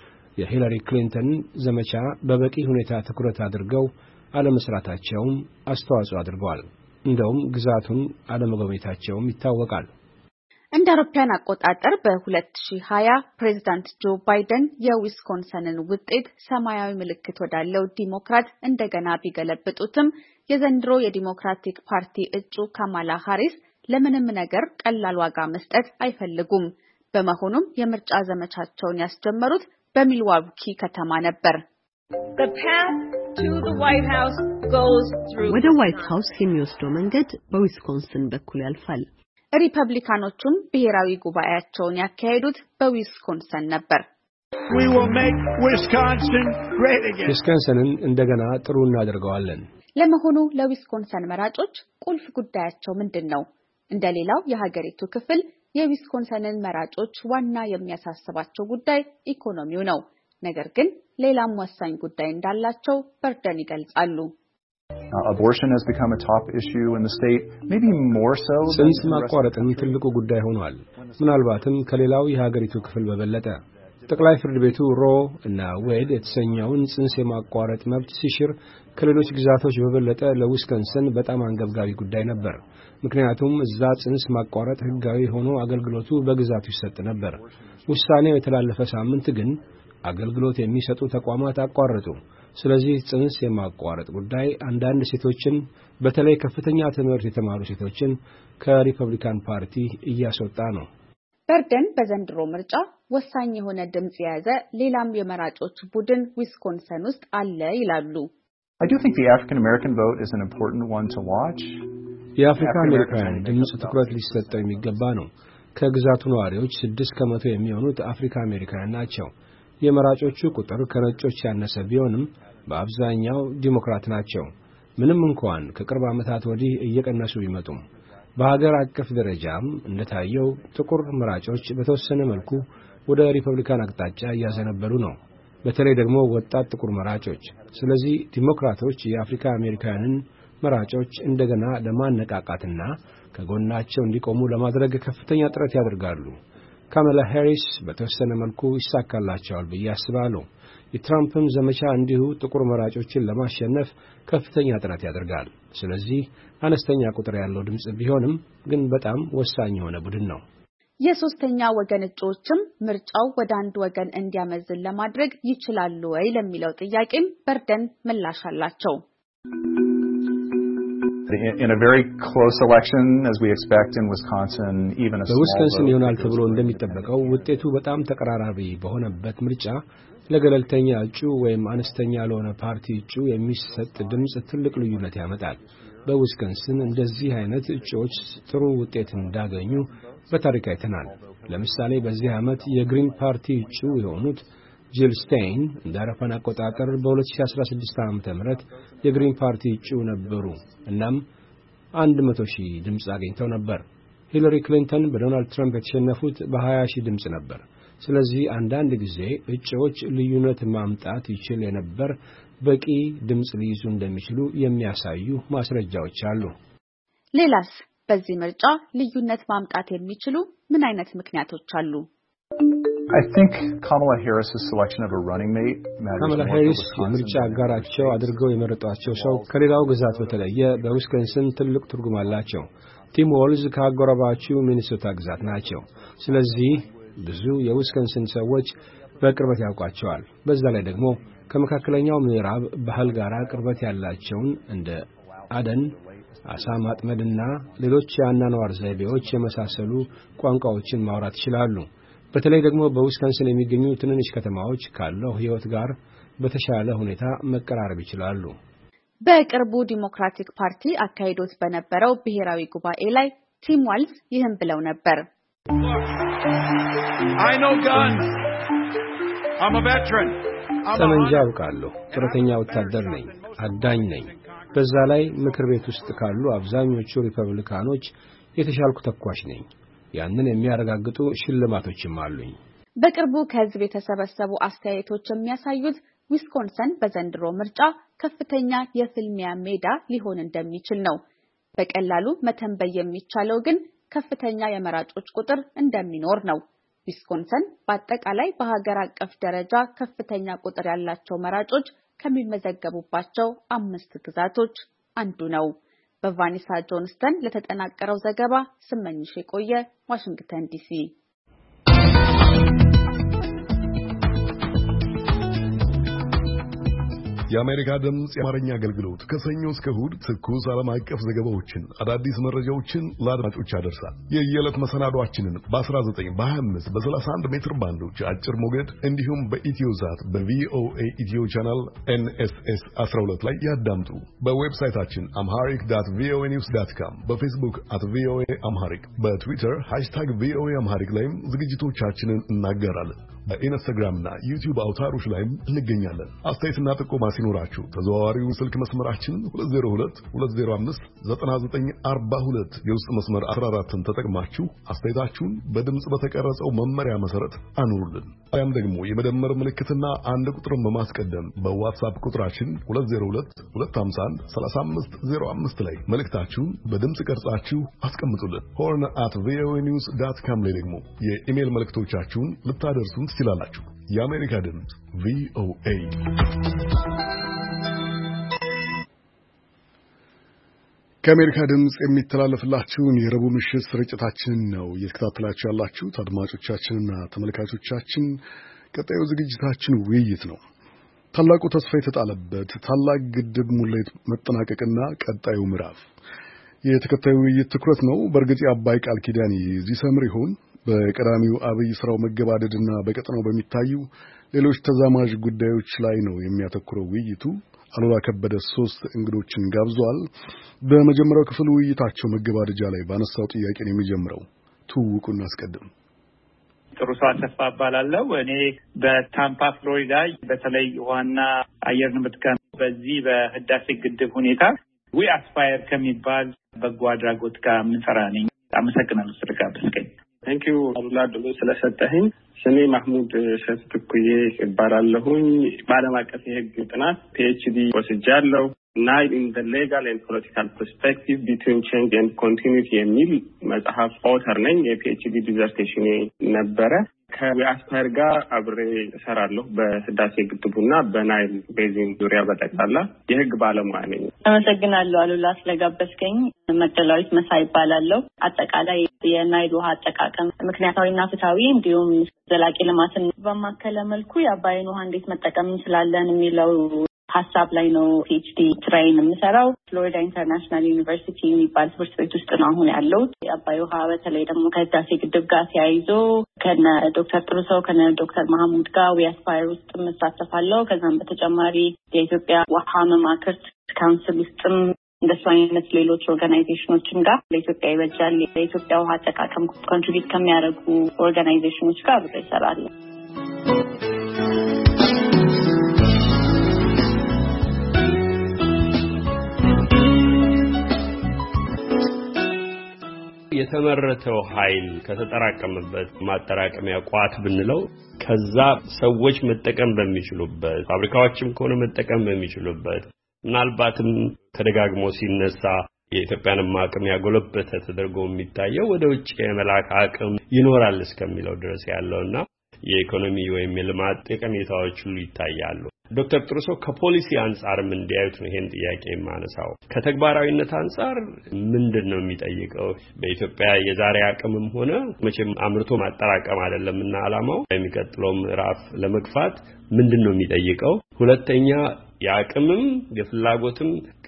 የሂላሪ ክሊንተን ዘመቻ በበቂ ሁኔታ ትኩረት አድርገው አለመስራታቸውም አስተዋጽኦ አድርገዋል። እንደውም ግዛቱን አለመጎብኘታቸውም ይታወቃል። እንደ አውሮፓውያን አቆጣጠር በ2020 ፕሬዝዳንት ጆ ባይደን የዊስኮንሰንን ውጤት ሰማያዊ ምልክት ወዳለው ዲሞክራት እንደገና ቢገለብጡትም የዘንድሮ የዲሞክራቲክ ፓርቲ እጩ ካማላ ሃሪስ ለምንም ነገር ቀላል ዋጋ መስጠት አይፈልጉም። በመሆኑም የምርጫ ዘመቻቸውን ያስጀመሩት በሚልዋኪ ከተማ ነበር። ወደ ዋይት ሃውስ የሚወስደው መንገድ በዊስኮንሰን በኩል ያልፋል። ሪፐብሊካኖቹም ብሔራዊ ጉባኤያቸውን ያካሄዱት በዊስኮንሰን ነበር። We will make Wisconsin great again. ዊስኮንሰንን እንደገና ጥሩ እናደርገዋለን። ለመሆኑ ለዊስኮንሰን መራጮች ቁልፍ ጉዳያቸው ምንድነው? እንደሌላው የሀገሪቱ ክፍል የዊስኮንሰንን መራጮች ዋና የሚያሳስባቸው ጉዳይ ኢኮኖሚው ነው። ነገር ግን ሌላም ወሳኝ ጉዳይ እንዳላቸው በርደን ይገልጻሉ። Abortion has become a top issue in the state, maybe more so. ጽንስ ማቋረጥም ትልቁ ጉዳይ ሆኗል፣ ምናልባትም ከሌላው የሀገሪቱ ክፍል በበለጠ። ጠቅላይ ፍርድ ቤቱ ሮ እና ዌድ የተሰኘውን ጽንስ የማቋረጥ መብት ሲሽር ከሌሎች ግዛቶች በበለጠ ለዊስኮንሰን በጣም አንገብጋቢ ጉዳይ ነበር። ምክንያቱም እዛ ጽንስ ማቋረጥ ሕጋዊ ሆኖ አገልግሎቱ በግዛቱ ይሰጥ ነበር። ውሳኔው የተላለፈ ሳምንት ግን አገልግሎት የሚሰጡ ተቋማት አቋረጡ። ስለዚህ ጽንስ የማቋረጥ ጉዳይ አንዳንድ ሴቶችን በተለይ ከፍተኛ ትምህርት የተማሩ ሴቶችን ከሪፐብሊካን ፓርቲ እያስወጣ ነው። በርደን በዘንድሮ ምርጫ ወሳኝ የሆነ ድምጽ የያዘ ሌላም የመራጮች ቡድን ዊስኮንሰን ውስጥ አለ ይላሉ። I do think the African American vote is an important one to watch. የአፍሪካ አሜሪካውያን ድምጽ ትኩረት ሊሰጠው የሚገባ ነው። ከግዛቱ ነዋሪዎች ስድስት ከመቶ የሚሆኑት አፍሪካ አሜሪካውያን ናቸው። የመራጮቹ ቁጥር ከነጮች ያነሰ ቢሆንም በአብዛኛው ዲሞክራት ናቸው። ምንም እንኳን ከቅርብ ዓመታት ወዲህ እየቀነሱ ቢመጡም በሀገር አቀፍ ደረጃም እንደታየው ጥቁር መራጮች በተወሰነ መልኩ ወደ ሪፐብሊካን አቅጣጫ እያዘነበሉ ነው፣ በተለይ ደግሞ ወጣት ጥቁር መራጮች። ስለዚህ ዲሞክራቶች የአፍሪካ አሜሪካውያንን መራጮች እንደገና ለማነቃቃትና ከጎናቸው እንዲቆሙ ለማድረግ ከፍተኛ ጥረት ያደርጋሉ። ካማላ ሃሪስ በተወሰነ መልኩ ይሳካላቸዋል ብዬ አስባለሁ። የትራምፕም ዘመቻ እንዲሁ ጥቁር መራጮችን ለማሸነፍ ከፍተኛ ጥረት ያደርጋል። ስለዚህ አነስተኛ ቁጥር ያለው ድምጽ ቢሆንም ግን በጣም ወሳኝ የሆነ ቡድን ነው። የሶስተኛ ወገን እጩዎችም ምርጫው ወደ አንድ ወገን እንዲያመዝን ለማድረግ ይችላሉ ወይ ለሚለው ጥያቄም በርደን ምላሽ አላቸው። In a very close election as we expect in Wisconsin, even a small በዊስኮንሰን ይሆናል ተብሎ እንደሚጠበቀው ውጤቱ በጣም ተቀራራቢ በሆነበት ምርጫ ለገለልተኛ እጩ ወይም አነስተኛ ለሆነ ፓርቲ እጩ የሚሰጥ ድምጽ ትልቅ ልዩነት ያመጣል። በዊስኮንሰን እንደዚህ አይነት እጩዎች ጥሩ ውጤት እንዳገኙ በታሪክ አይተናል። ለምሳሌ በዚህ ዓመት የግሪን ፓርቲ እጩ የሆኑት ጂል ስቴይን እንደ አውሮፓውያን አቆጣጠር በ2016 ዓመተ ምህረት የግሪን ፓርቲ እጩ ነበሩ። እናም መቶ ሺህ ድምጽ አግኝተው ነበር። ሂላሪ ክሊንተን በዶናልድ ትራምፕ የተሸነፉት በ20 ሺህ ድምጽ ነበር። ስለዚህ አንዳንድ ጊዜ እጩዎች ልዩነት ማምጣት ይችል የነበር በቂ ድምጽ ሊይዙ እንደሚችሉ የሚያሳዩ ማስረጃዎች አሉ። ሌላስ በዚህ ምርጫ ልዩነት ማምጣት የሚችሉ ምን አይነት ምክንያቶች አሉ? I think Kamala Harris's selection of a running mate matters. ካማላ ሃሪስ የምርጫ አጋራቸው አድርገው የመረጧቸው ሰው ከሌላው ግዛት በተለየ በዊስኮንሰን ትልቅ ትርጉም አላቸው። ቲም ዎልዝ ከአጎራባቹ ሚኒሶታ ግዛት ናቸው። ስለዚህ ብዙ የዊስኮንሰን ሰዎች በቅርበት ያውቋቸዋል። በዛ ላይ ደግሞ ከመካከለኛው ምዕራብ ባህል ጋር ቅርበት ያላቸውን እንደ አደን፣ አሳ ማጥመድና ሌሎች የአኗኗር ዘይቤዎች የመሳሰሉ ቋንቋዎችን ማውራት ይችላሉ። በተለይ ደግሞ በዊስኮንሰን የሚገኙ ትንንሽ ከተማዎች ካለው ሕይወት ጋር በተሻለ ሁኔታ መቀራረብ ይችላሉ። በቅርቡ ዲሞክራቲክ ፓርቲ አካሂዶት በነበረው ብሔራዊ ጉባኤ ላይ ቲም ዋልዝ ይህን ብለው ነበር። I know guns. I'm a veteran. ጠመንጃ አውቃለሁ። ጡረተኛ ወታደር ነኝ። አዳኝ ነኝ። በዛ ላይ ምክር ቤት ውስጥ ካሉ አብዛኞቹ ሪፐብሊካኖች የተሻልኩ ተኳሽ ነኝ። ያንን የሚያረጋግጡ ሽልማቶችም አሉኝ። በቅርቡ ከህዝብ የተሰበሰቡ አስተያየቶች የሚያሳዩት ዊስኮንሰን በዘንድሮ ምርጫ ከፍተኛ የፍልሚያ ሜዳ ሊሆን እንደሚችል ነው። በቀላሉ መተንበይ የሚቻለው ግን ከፍተኛ የመራጮች ቁጥር እንደሚኖር ነው። ዊስኮንሰን በአጠቃላይ በሀገር አቀፍ ደረጃ ከፍተኛ ቁጥር ያላቸው መራጮች ከሚመዘገቡባቸው አምስት ግዛቶች አንዱ ነው። በቫኒሳ ጆንስተን ለተጠናቀረው ዘገባ ስመኝሽ የቆየ ዋሽንግተን ዲሲ። የአሜሪካ ድምጽ የአማርኛ አገልግሎት ከሰኞ እስከ እሁድ ትኩስ ዓለም አቀፍ ዘገባዎችን፣ አዳዲስ መረጃዎችን ለአድማጮች ያደርሳል። የየዕለት መሰናዷችንን በ19 በ25 በ31 ሜትር ባንዶች አጭር ሞገድ እንዲሁም በኢትዮዛት በቪኦኤ ኢትዮ ቻናል ኤንኤስኤስ አስራ ሁለት ላይ ያዳምጡ። በዌብሳይታችን አምሃሪክ ዳት ቪኦኤ ኒውስ ዳት ኮም፣ በፌስቡክ አት ቪኦኤ አምሃሪክ፣ በትዊተር ሃሽታግ ቪኦኤ አምሃሪክ ላይም ዝግጅቶቻችንን እናገራለን። በኢንስታግራምና ዩቲዩብ አውታሮች ላይም እንገኛለን። አስተያየትና ጥቆማ ሲኖራችሁ ተዘዋዋሪው ስልክ መስመራችን ሁለት ዜሮ ሁለት ሁለት ዜሮ አምስት ዘጠና ዘጠኝ አርባ ሁለት የውስጥ መስመር አስራ አራትን ተጠቅማችሁ አስተያየታችሁን በድምጽ በተቀረጸው መመሪያ መሰረት አኑሩልን። ያም ደግሞ የመደመር ምልክትና አንድ ቁጥርን በማስቀደም በዋትስአፕ ቁጥራችን ሁለት ዜሮ ሁለት ሁለት አምሳ አንድ ሰላሳ አምስት ዜሮ አምስት ላይ መልእክታችሁን በድምጽ ቀርጻችሁ አስቀምጡልን። ሆርን አት ቪኦኤ ኒውስ ዳት ካም ላይ ደግሞ የኢሜል መልእክቶቻችሁን ልታደርሱን ትችላላችሁ። የአሜሪካ ድምጽ ቪኦኤ ከአሜሪካ ድምጽ የሚተላለፍላችሁን የረቡዕ ምሽት ስርጭታችን ነው እየተከታተላችሁ ያላችሁት አድማጮቻችንና ተመልካቾቻችን። ቀጣዩ ዝግጅታችን ውይይት ነው። ታላቁ ተስፋ የተጣለበት ታላቅ ግድብ ሙሌት መጠናቀቅና ቀጣዩ ምዕራፍ የተከታዩ ውይይት ትኩረት ነው። በእርግጥ የአባይ ቃል ኪዳን ይህ ሰምር ይሆን? በቀዳሚው አብይ ስራው መገባደድና በቀጠናው በሚታዩ ሌሎች ተዛማጅ ጉዳዮች ላይ ነው የሚያተኩረው ውይይቱ። አሉላ ከበደ ሶስት እንግዶችን ጋብዟል። በመጀመሪያው ክፍል ውይይታቸው መገባደጃ ላይ ባነሳው ጥያቄ ነው የሚጀምረው። ትውውቁን እናስቀድም። ጥሩ ሰው አሰፋ እባላለሁ። እኔ በታምፓ ፍሎሪዳ በተለይ ዋና አየር ንብረት ጋር በዚህ በህዳሴ ግድብ ሁኔታ ዊ አስፓየር ከሚባል በጎ አድራጎት ጋር የምሰራ ነኝ። አመሰግናለሁ ስለጋበዝከኝ። ታንክ ዩ አሉላ ድሎ ስለሰጠኸኝ። ስሜ ማህሙድ ሸትኩዬ እባላለሁኝ። በዓለም አቀፍ የህግ ጥናት ፒኤችዲ ወስጃለሁ። ናይል ኢን ዘ ሌጋል ኤንድ ፖለቲካል ፐርስፔክቲቭ ቢትዊን ቼንጅ ኤንድ ኮንቲኒቲ የሚል መጽሐፍ ኦተር ነኝ። የፒኤችዲ ዲዘርቴሽን ነበረ። ከአስፓየር ጋር አብሬ እሰራለሁ በህዳሴ ግድቡና በናይል ቤዚን ዙሪያ በጠቅላላ የህግ ባለሙያ ነኝ። አመሰግናለሁ አሉላ ስለጋበዝከኝ። መቅደላዊት መሳይ ይባላለሁ። አጠቃላይ የናይል ውሃ አጠቃቀም ምክንያታዊና ፍትሃዊ እንዲሁም ዘላቂ ልማትን በማከለ መልኩ የአባይን ውሃ እንዴት መጠቀም እንችላለን የሚለው ሀሳብ ላይ ነው ፒኤችዲ ስራዬን የምሰራው። ፍሎሪዳ ኢንተርናሽናል ዩኒቨርሲቲ የሚባል ትምህርት ቤት ውስጥ ነው አሁን ያለው። የአባይ ውሃ በተለይ ደግሞ ከህዳሴ ግድብ ጋር ተያይዞ ከነ ዶክተር ጥሩሰው ከነ ዶክተር መሐሙድ ጋር ዊ አስፓየር ውስጥ እሳተፋለሁ። ከዛም በተጨማሪ የኢትዮጵያ ውሃ መማክርት ካውንስል ውስጥም እንደሱ አይነት ሌሎች ኦርጋናይዜሽኖችን ጋር ለኢትዮጵያ ይበጃል ለኢትዮጵያ ውሃ አጠቃቀም ኮንትሪቢዩት ከሚያደርጉ ኦርጋናይዜሽኖች ጋር አብሬ እሰራለሁ። የተመረተው ኃይል ከተጠራቀመበት ማጠራቀሚያ ቋት ብንለው ከዛ ሰዎች መጠቀም በሚችሉበት ፋብሪካዎችም ከሆነ መጠቀም በሚችሉበት ምናልባትም ተደጋግሞ ሲነሳ የኢትዮጵያንም አቅም ያጎለበተ ተደርጎ የሚታየው ወደ ውጭ የመላክ አቅም ይኖራል እስከሚለው ድረስ ያለውና የኢኮኖሚ ወይም የልማት ጠቀሜታዎች ሁሉ ይታያሉ። ዶክተር ጥሩሰው ከፖሊሲ አንጻርም እንዲያዩት ነው ይሄን ጥያቄ የማነሳው። ከተግባራዊነት አንጻር ምንድነው የሚጠይቀው? በኢትዮጵያ የዛሬ አቅምም ሆነ መቼም አምርቶ ማጠራቀም አይደለምና አላማው የሚቀጥለው ምዕራፍ ለመግፋት ምንድነው የሚጠይቀው? ሁለተኛ የአቅምም የፍላጎትም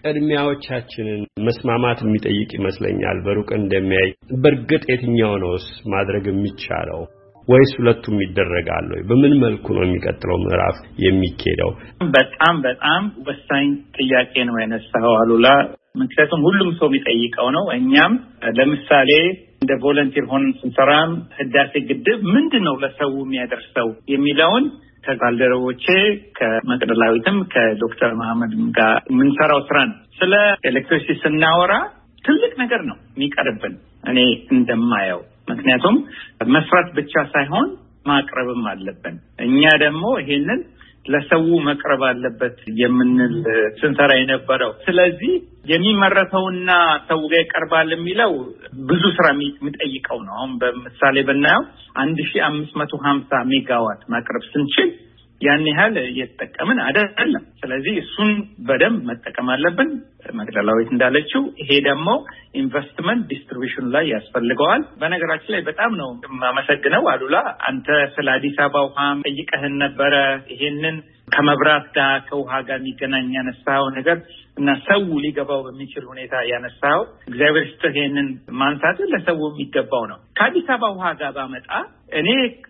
ቅድሚያዎቻችንን መስማማት የሚጠይቅ ይመስለኛል። በሩቅ እንደሚያይ በርግጥ የትኛው ነውስ ማድረግ የሚቻለው? ወይስ ሁለቱም ይደረጋሉ? በምን መልኩ ነው የሚቀጥለው ምዕራፍ የሚኬደው? በጣም በጣም ወሳኝ ጥያቄ ነው ያነሳው አሉላ። ምክንያቱም ሁሉም ሰው የሚጠይቀው ነው። እኛም ለምሳሌ እንደ ቮለንቲር ሆነን ስንሰራም ህዳሴ ግድብ ምንድነው ለሰው የሚያደርሰው የሚለውን ከባልደረቦቼ ከመቅደላዊትም ከዶክተር መሐመድም ጋር የምንሰራው ስራ ነው። ስለ ኤሌክትሪሲቲ ስናወራ ትልቅ ነገር ነው የሚቀርብን እኔ እንደማየው። ምክንያቱም መስራት ብቻ ሳይሆን ማቅረብም አለብን። እኛ ደግሞ ይሄንን ለሰው መቅረብ አለበት የምንል ስንሰራ የነበረው። ስለዚህ የሚመረተውና ሰው ጋር ይቀርባል የሚለው ብዙ ስራ የሚጠይቀው ነው። አሁን በምሳሌ ብናየው አንድ ሺህ አምስት መቶ ሀምሳ ሜጋዋት ማቅረብ ስንችል ያን ያህል እየተጠቀምን አይደለም። ስለዚህ እሱን በደንብ መጠቀም አለብን። መቅደላዊት እንዳለችው ይሄ ደግሞ ኢንቨስትመንት ዲስትሪቢዩሽን ላይ ያስፈልገዋል። በነገራችን ላይ በጣም ነው የማመሰግነው አሉላ፣ አንተ ስለ አዲስ አበባ ውሃ ጠይቀህን ነበረ። ይሄንን ከመብራት ጋር ከውሃ ጋር የሚገናኝ ያነሳው ነገር እና ሰው ሊገባው በሚችል ሁኔታ ያነሳው እግዚአብሔር ይስጥህ። ይሄንን ማንሳት ለሰው የሚገባው ነው። ከአዲስ አበባ ውሃ ጋር ባመጣ እኔ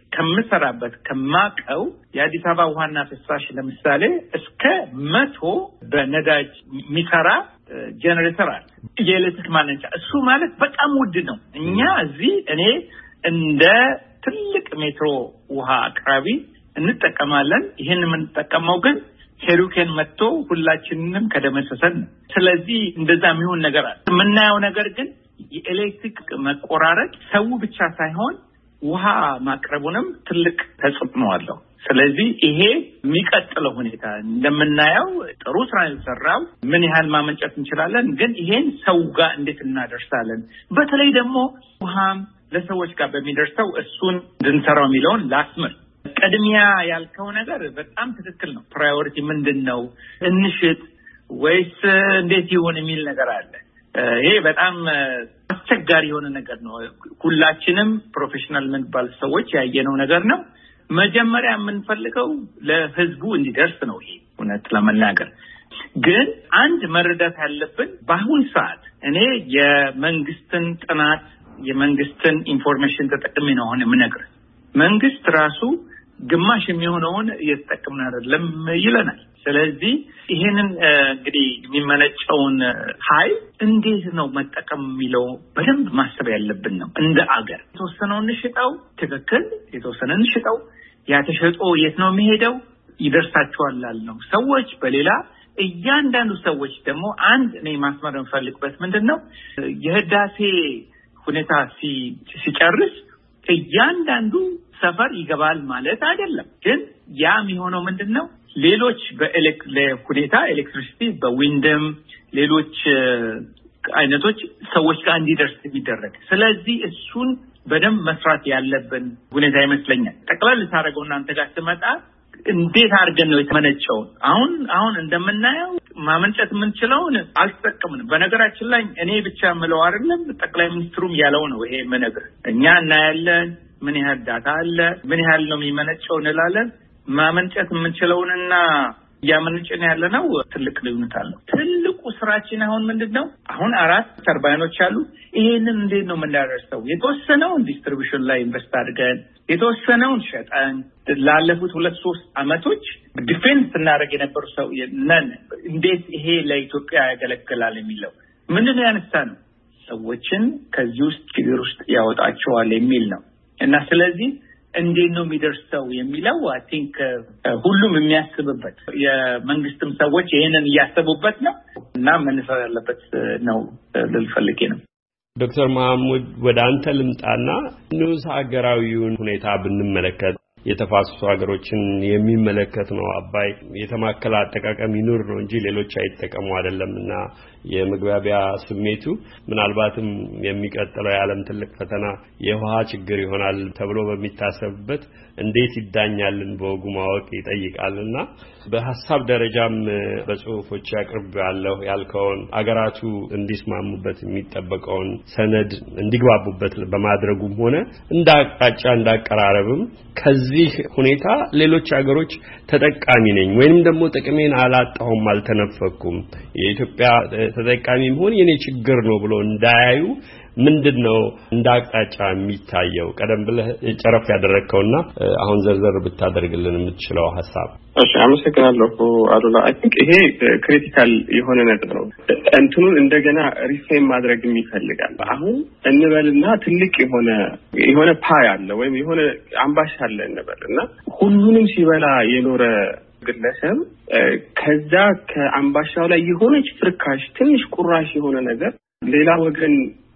ከምሰራበት ከማቀው የአዲስ አበባ ውሃና ፍሳሽ ለምሳሌ እስከ መቶ በነዳጅ የሚሰራ ጄኔሬተር አለ፣ የኤሌክትሪክ ማመንጫ። እሱ ማለት በጣም ውድ ነው። እኛ እዚህ እኔ እንደ ትልቅ ሜትሮ ውሃ አቅራቢ እንጠቀማለን። ይሄን የምንጠቀመው ግን ሄሪኬን መጥቶ ሁላችንንም ከደመሰሰን። ስለዚህ እንደዛ የሚሆን ነገር አለ። የምናየው ነገር ግን የኤሌክትሪክ መቆራረጥ ሰው ብቻ ሳይሆን ውሃ ማቅረቡንም ትልቅ ተጽዕኖ አለው። ስለዚህ ይሄ የሚቀጥለው ሁኔታ እንደምናየው ጥሩ ስራ ይሰራው ምን ያህል ማመንጨት እንችላለን፣ ግን ይሄን ሰው ጋር እንዴት እናደርሳለን? በተለይ ደግሞ ውሃም ለሰዎች ጋር በሚደርሰው እሱን እንድንሰራው የሚለውን ላስምር። ቀድሚያ ያልከው ነገር በጣም ትክክል ነው። ፕራዮሪቲ ምንድነው? እንሽጥ ወይስ እንዴት ይሆን የሚል ነገር አለ። ይሄ በጣም አስቸጋሪ የሆነ ነገር ነው። ሁላችንም ፕሮፌሽናል የምንባል ሰዎች ያየነው ነገር ነው። መጀመሪያ የምንፈልገው ለህዝቡ እንዲደርስ ነው። ይሄ እውነት ለመናገር ግን አንድ መረዳት ያለብን በአሁን ሰዓት እኔ የመንግስትን ጥናት የመንግስትን ኢንፎርሜሽን ተጠቅሜ ነው አሁን የምነግርህ። መንግስት ራሱ ግማሽ የሚሆነውን እየተጠቀምን አይደለም ይለናል። ስለዚህ ይሄንን እንግዲህ የሚመነጨውን ኃይል እንዴት ነው መጠቀም የሚለው በደንብ ማሰብ ያለብን ነው። እንደ አገር የተወሰነውን እንሽጠው፣ ትክክል የተወሰነ እንሽጠው፣ ያ ተሸጦ የት ነው የሚሄደው? ይደርሳቸዋል ነው ሰዎች። በሌላ እያንዳንዱ ሰዎች ደግሞ አንድ እኔ ማስመር እንፈልግበት ምንድነው የህዳሴ ሁኔታ ሲጨርስ እያንዳንዱ ሰፈር ይገባል ማለት አይደለም። ግን ያ የሚሆነው ምንድነው ሌሎች በኤሌክትሪክ ሁኔታ ኤሌክትሪሲቲ በዊንድም ሌሎች አይነቶች ሰዎች ጋር እንዲደርስ የሚደረግ። ስለዚህ እሱን በደንብ መስራት ያለብን ሁኔታ ይመስለኛል። ጠቅላላ ልታረገው እናንተ ጋር ትመጣ እንዴት አድርገን ነው የተመነጨው? አሁን አሁን እንደምናየው ማመንጨት የምንችለውን አልተጠቀምንም። በነገራችን ላይ እኔ ብቻ ምለው አይደለም ጠቅላይ ሚኒስትሩም ያለው ነው። ይሄ መነገር እኛ እናያለን ምን ያህል ዳታ አለ፣ ምን ያህል ነው የሚመነጨው እንላለን። ማመንጨት የምንችለውንና ያመነጨን ያለነው ትልቅ ልዩነት አለው። ትልቁ ስራችን አሁን ምንድነው? አሁን አራት ተርባይኖች አሉ። ይሄንን እንዴት ነው የምናደርሰው? የተወሰነውን ዲስትሪቢዩሽን ላይ ኢንቨስት አድርገን የተወሰነውን ሸጠን ላለፉት ሁለት ሶስት አመቶች ዲፌንስ እናደርግ የነበሩ ሰው ነን። እንዴት ይሄ ለኢትዮጵያ ያገለግላል የሚለው ምንድነው ያነሳነው? ሰዎችን ከዚህ ውስጥ ችግር ውስጥ ያወጣቸዋል የሚል ነው። እና ስለዚህ እንዴት ነው የሚደርሰው የሚለው አይ ቲንክ ሁሉም የሚያስብበት የመንግስትም ሰዎች ይሄንን እያሰቡበት ነው እና መነሳት ያለበት ነው ልልፈልጌ ነው። ዶክተር መሐሙድ ወደ አንተ ልምጣና ንዑስ ሀገራዊውን ሁኔታ ብንመለከት የተፋሰሱ ሀገሮችን የሚመለከት ነው። አባይ የተማከለ አጠቃቀም ይኑር ነው እንጂ ሌሎች አይጠቀሙ አይደለምና የመግባቢያ ስሜቱ ምናልባትም የሚቀጥለው የዓለም ትልቅ ፈተና የውሃ ችግር ይሆናል ተብሎ በሚታሰብበት እንዴት ይዳኛልን በወጉ ማወቅ ይጠይቃልና በሐሳብ ደረጃም በጽሁፎች ያቀርብ ያለው ያልከውን አገራቱ እንዲስማሙበት የሚጠበቀውን ሰነድ እንዲግባቡበት በማድረጉም ሆነ እንዳቃጫ እንዳቀራረብም ከዚህ ሁኔታ ሌሎች ሀገሮች ተጠቃሚ ነኝ ወይንም ደግሞ ጥቅሜን አላጣሁም አልተነፈኩም የኢትዮጵያ ተጠቃሚ መሆን የኔ ችግር ነው ብሎ እንዳያዩ ምንድነው እንዳቃጫ የሚታየው? ቀደም ብለህ ጨረፍ ያደረከውና አሁን ዘርዘር ብታደርግልን የምትችለው ሐሳብ። እሺ አመሰግናለሁ አሉላ። አይ ቲንክ ይሄ ክሪቲካል የሆነ ነጥብ ነው። እንትኑን እንደገና ሪፍሬም ማድረግ ይፈልጋል። አሁን እንበልና ትልቅ የሆነ የሆነ ፓይ አለ ወይም የሆነ አምባሻ አለ እንበልና ሁሉንም ሲበላ የኖረ ግለሰብ ከዛ ከአምባሻው ላይ የሆነች ፍርካሽ ትንሽ ቁራሽ የሆነ ነገር ሌላ ወገን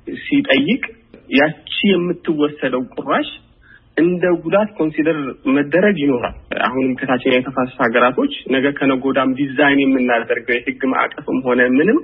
ሲጠይቅ ያቺ የምትወሰደው ቁራሽ እንደ ጉዳት ኮንሲደር መደረግ ይኖራል። አሁንም ከታችኛ የተፋሰሱ ሀገራቶች ነገ ከነጎዳም ዲዛይን የምናደርገው የህግ ማዕቀፍም ሆነ ምንም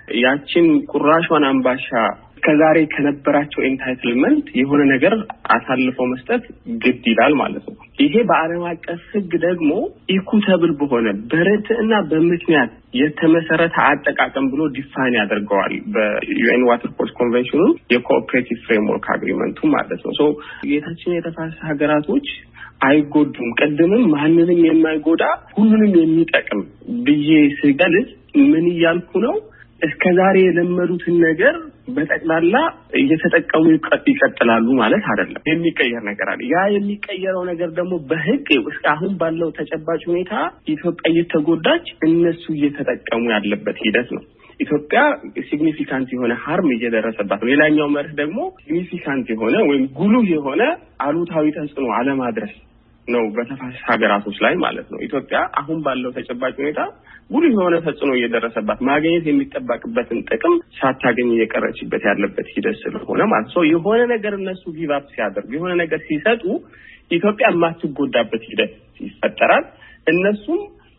ያቺን ቁራሿን አምባሻ ከዛሬ ከነበራቸው ኤንታይትልመንት የሆነ ነገር አሳልፈው መስጠት ግድ ይላል ማለት ነው። ይሄ በዓለም አቀፍ ህግ ደግሞ ኢኩተብል በሆነ በርትዕና በምክንያት የተመሰረተ አጠቃቀም ብሎ ዲፋይን ያደርገዋል በዩኤን ዋተር ፖሊሲ ኮንቬንሽኑ የኮኦፕሬቲቭ ፍሬምወርክ አግሪመንቱ ማለት ነው። ሶ የታችኛው የተፋሰሱ ሀገራቶች አይጎዱም። ቀደምም ማንንም የማይጎዳ ሁሉንም የሚጠቅም ብዬ ስገልጽ ምን እያልኩ ነው? እስከዛሬ የለመዱትን ነገር በጠቅላላ እየተጠቀሙ ይቀጥላሉ ማለት አይደለም። የሚቀየር ነገር አለ። ያ የሚቀየረው ነገር ደግሞ በህግ እስካሁን ባለው ተጨባጭ ሁኔታ ኢትዮጵያ እየተጎዳች እነሱ እየተጠቀሙ ያለበት ሂደት ነው። ኢትዮጵያ ሲግኒፊካንት የሆነ ሃርም እየደረሰባት ነው። ሌላኛው መርህ ደግሞ ሲግኒፊካንት የሆነ ወይም ጉልህ የሆነ አሉታዊ ተጽዕኖ አለማድረስ ነው በተፋሰስ ሀገራቶች ላይ ማለት ነው። ኢትዮጵያ አሁን ባለው ተጨባጭ ሁኔታ ጉልህ የሆነ ተጽዕኖ እየደረሰባት ማግኘት የሚጠበቅበትን ጥቅም ሳታገኝ እየቀረችበት ያለበት ሂደት ስለሆነ ማለት ነው የሆነ ነገር እነሱ ጊቭ አፕ ሲያደርጉ የሆነ ነገር ሲሰጡ ኢትዮጵያ የማትጎዳበት ሂደት ይፈጠራል። እነሱም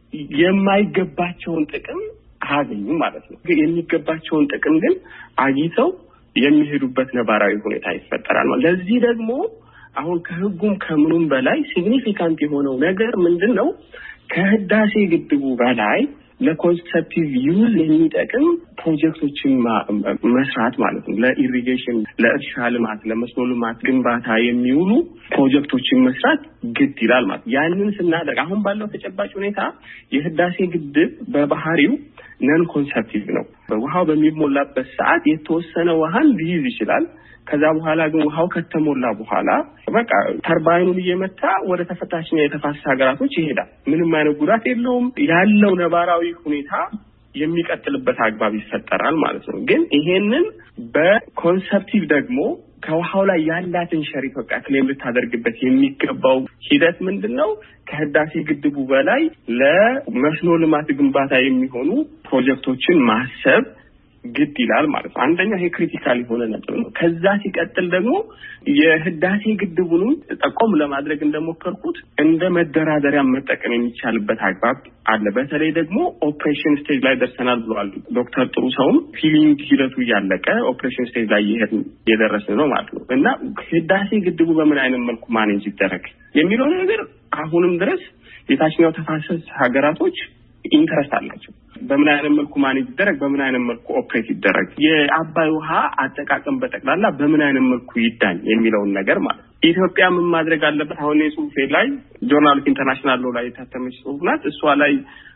የማይገባቸውን ጥቅም አገኙ ማለት ነው። የሚገባቸውን ጥቅም ግን አግኝተው የሚሄዱበት ነባራዊ ሁኔታ ይፈጠራል። ለዚህ ደግሞ አሁን ከህጉም ከምኑም በላይ ሲግኒፊካንት የሆነው ነገር ምንድነው? ከህዳሴ ግድቡ በላይ ለኮንስትራክቲቭ ዩዝ የሚጠቅም ፕሮጀክቶችን መስራት ማለት ነው። ለኢሪጌሽን፣ ለእርሻ ልማት፣ ለመስኖ ልማት ግንባታ የሚውሉ ፕሮጀክቶችን መስራት ግድ ይላል ማለት። ያንን ስናደርግ አሁን ባለው ተጨባጭ ሁኔታ የህዳሴ ግድብ በባህሪው ነን ኮንስትራክቲቭ ነው። ውሃው በሚሞላበት ሰዓት የተወሰነ ውሃን ሊይዝ ይችላል። ከዛ በኋላ ግን ውሃው ከተሞላ በኋላ በቃ ተርባይኑን እየመታ ወደ ተፈታችኛ የተፋሰስ ሀገራቶች ይሄዳል። ምንም አይነት ጉዳት የለውም። ያለው ነባራዊ ሁኔታ የሚቀጥልበት አግባብ ይፈጠራል ማለት ነው። ግን ይሄንን በኮንሰፕቲቭ ደግሞ ከውሃው ላይ ያላትን ሸር ኢትዮጵያ ክሌም ልታደርግበት የሚገባው ሂደት ምንድነው? ከህዳሴ ግድቡ በላይ ለመስኖ ልማት ግንባታ የሚሆኑ ፕሮጀክቶችን ማሰብ ግድ ይላል ማለት ነው። አንደኛ ይሄ ክሪቲካል የሆነ ነጥብ ነው። ከዛ ሲቀጥል ደግሞ የህዳሴ ግድቡን ተጠቆም ለማድረግ እንደሞከርኩት እንደ መደራደሪያ መጠቀም የሚቻልበት አግባብ አለ። በተለይ ደግሞ ኦፕሬሽን ስቴጅ ላይ ደርሰናል ብለዋል ዶክተር ጥሩ ሰውም ፊሊንግ ሂደቱ ያለቀ ኦፕሬሽን ስቴጅ ላይ የደረስን ነው ማለት ነው። እና ህዳሴ ግድቡ በምን አይነት መልኩ ማኔጅ ይደረግ የሚለው ነገር አሁንም ድረስ የታችኛው ተፋሰስ ሀገራቶች ኢንተረስት አላቸው። በምን አይነት መልኩ ማኔጅ ይደረግ፣ በምን አይነት መልኩ ኦፕሬት ይደረግ፣ የአባይ ውሃ አጠቃቀም በጠቅላላ በምን አይነት መልኩ ይዳኝ የሚለውን ነገር ማለት ኢትዮጵያ ምን ማድረግ አለበት? አሁን የጽሁፌ ላይ ጆርናል ኦፍ ኢንተርናሽናል ሎ ላይ የታተመች ጽሁፍ ናት። እሷ ላይ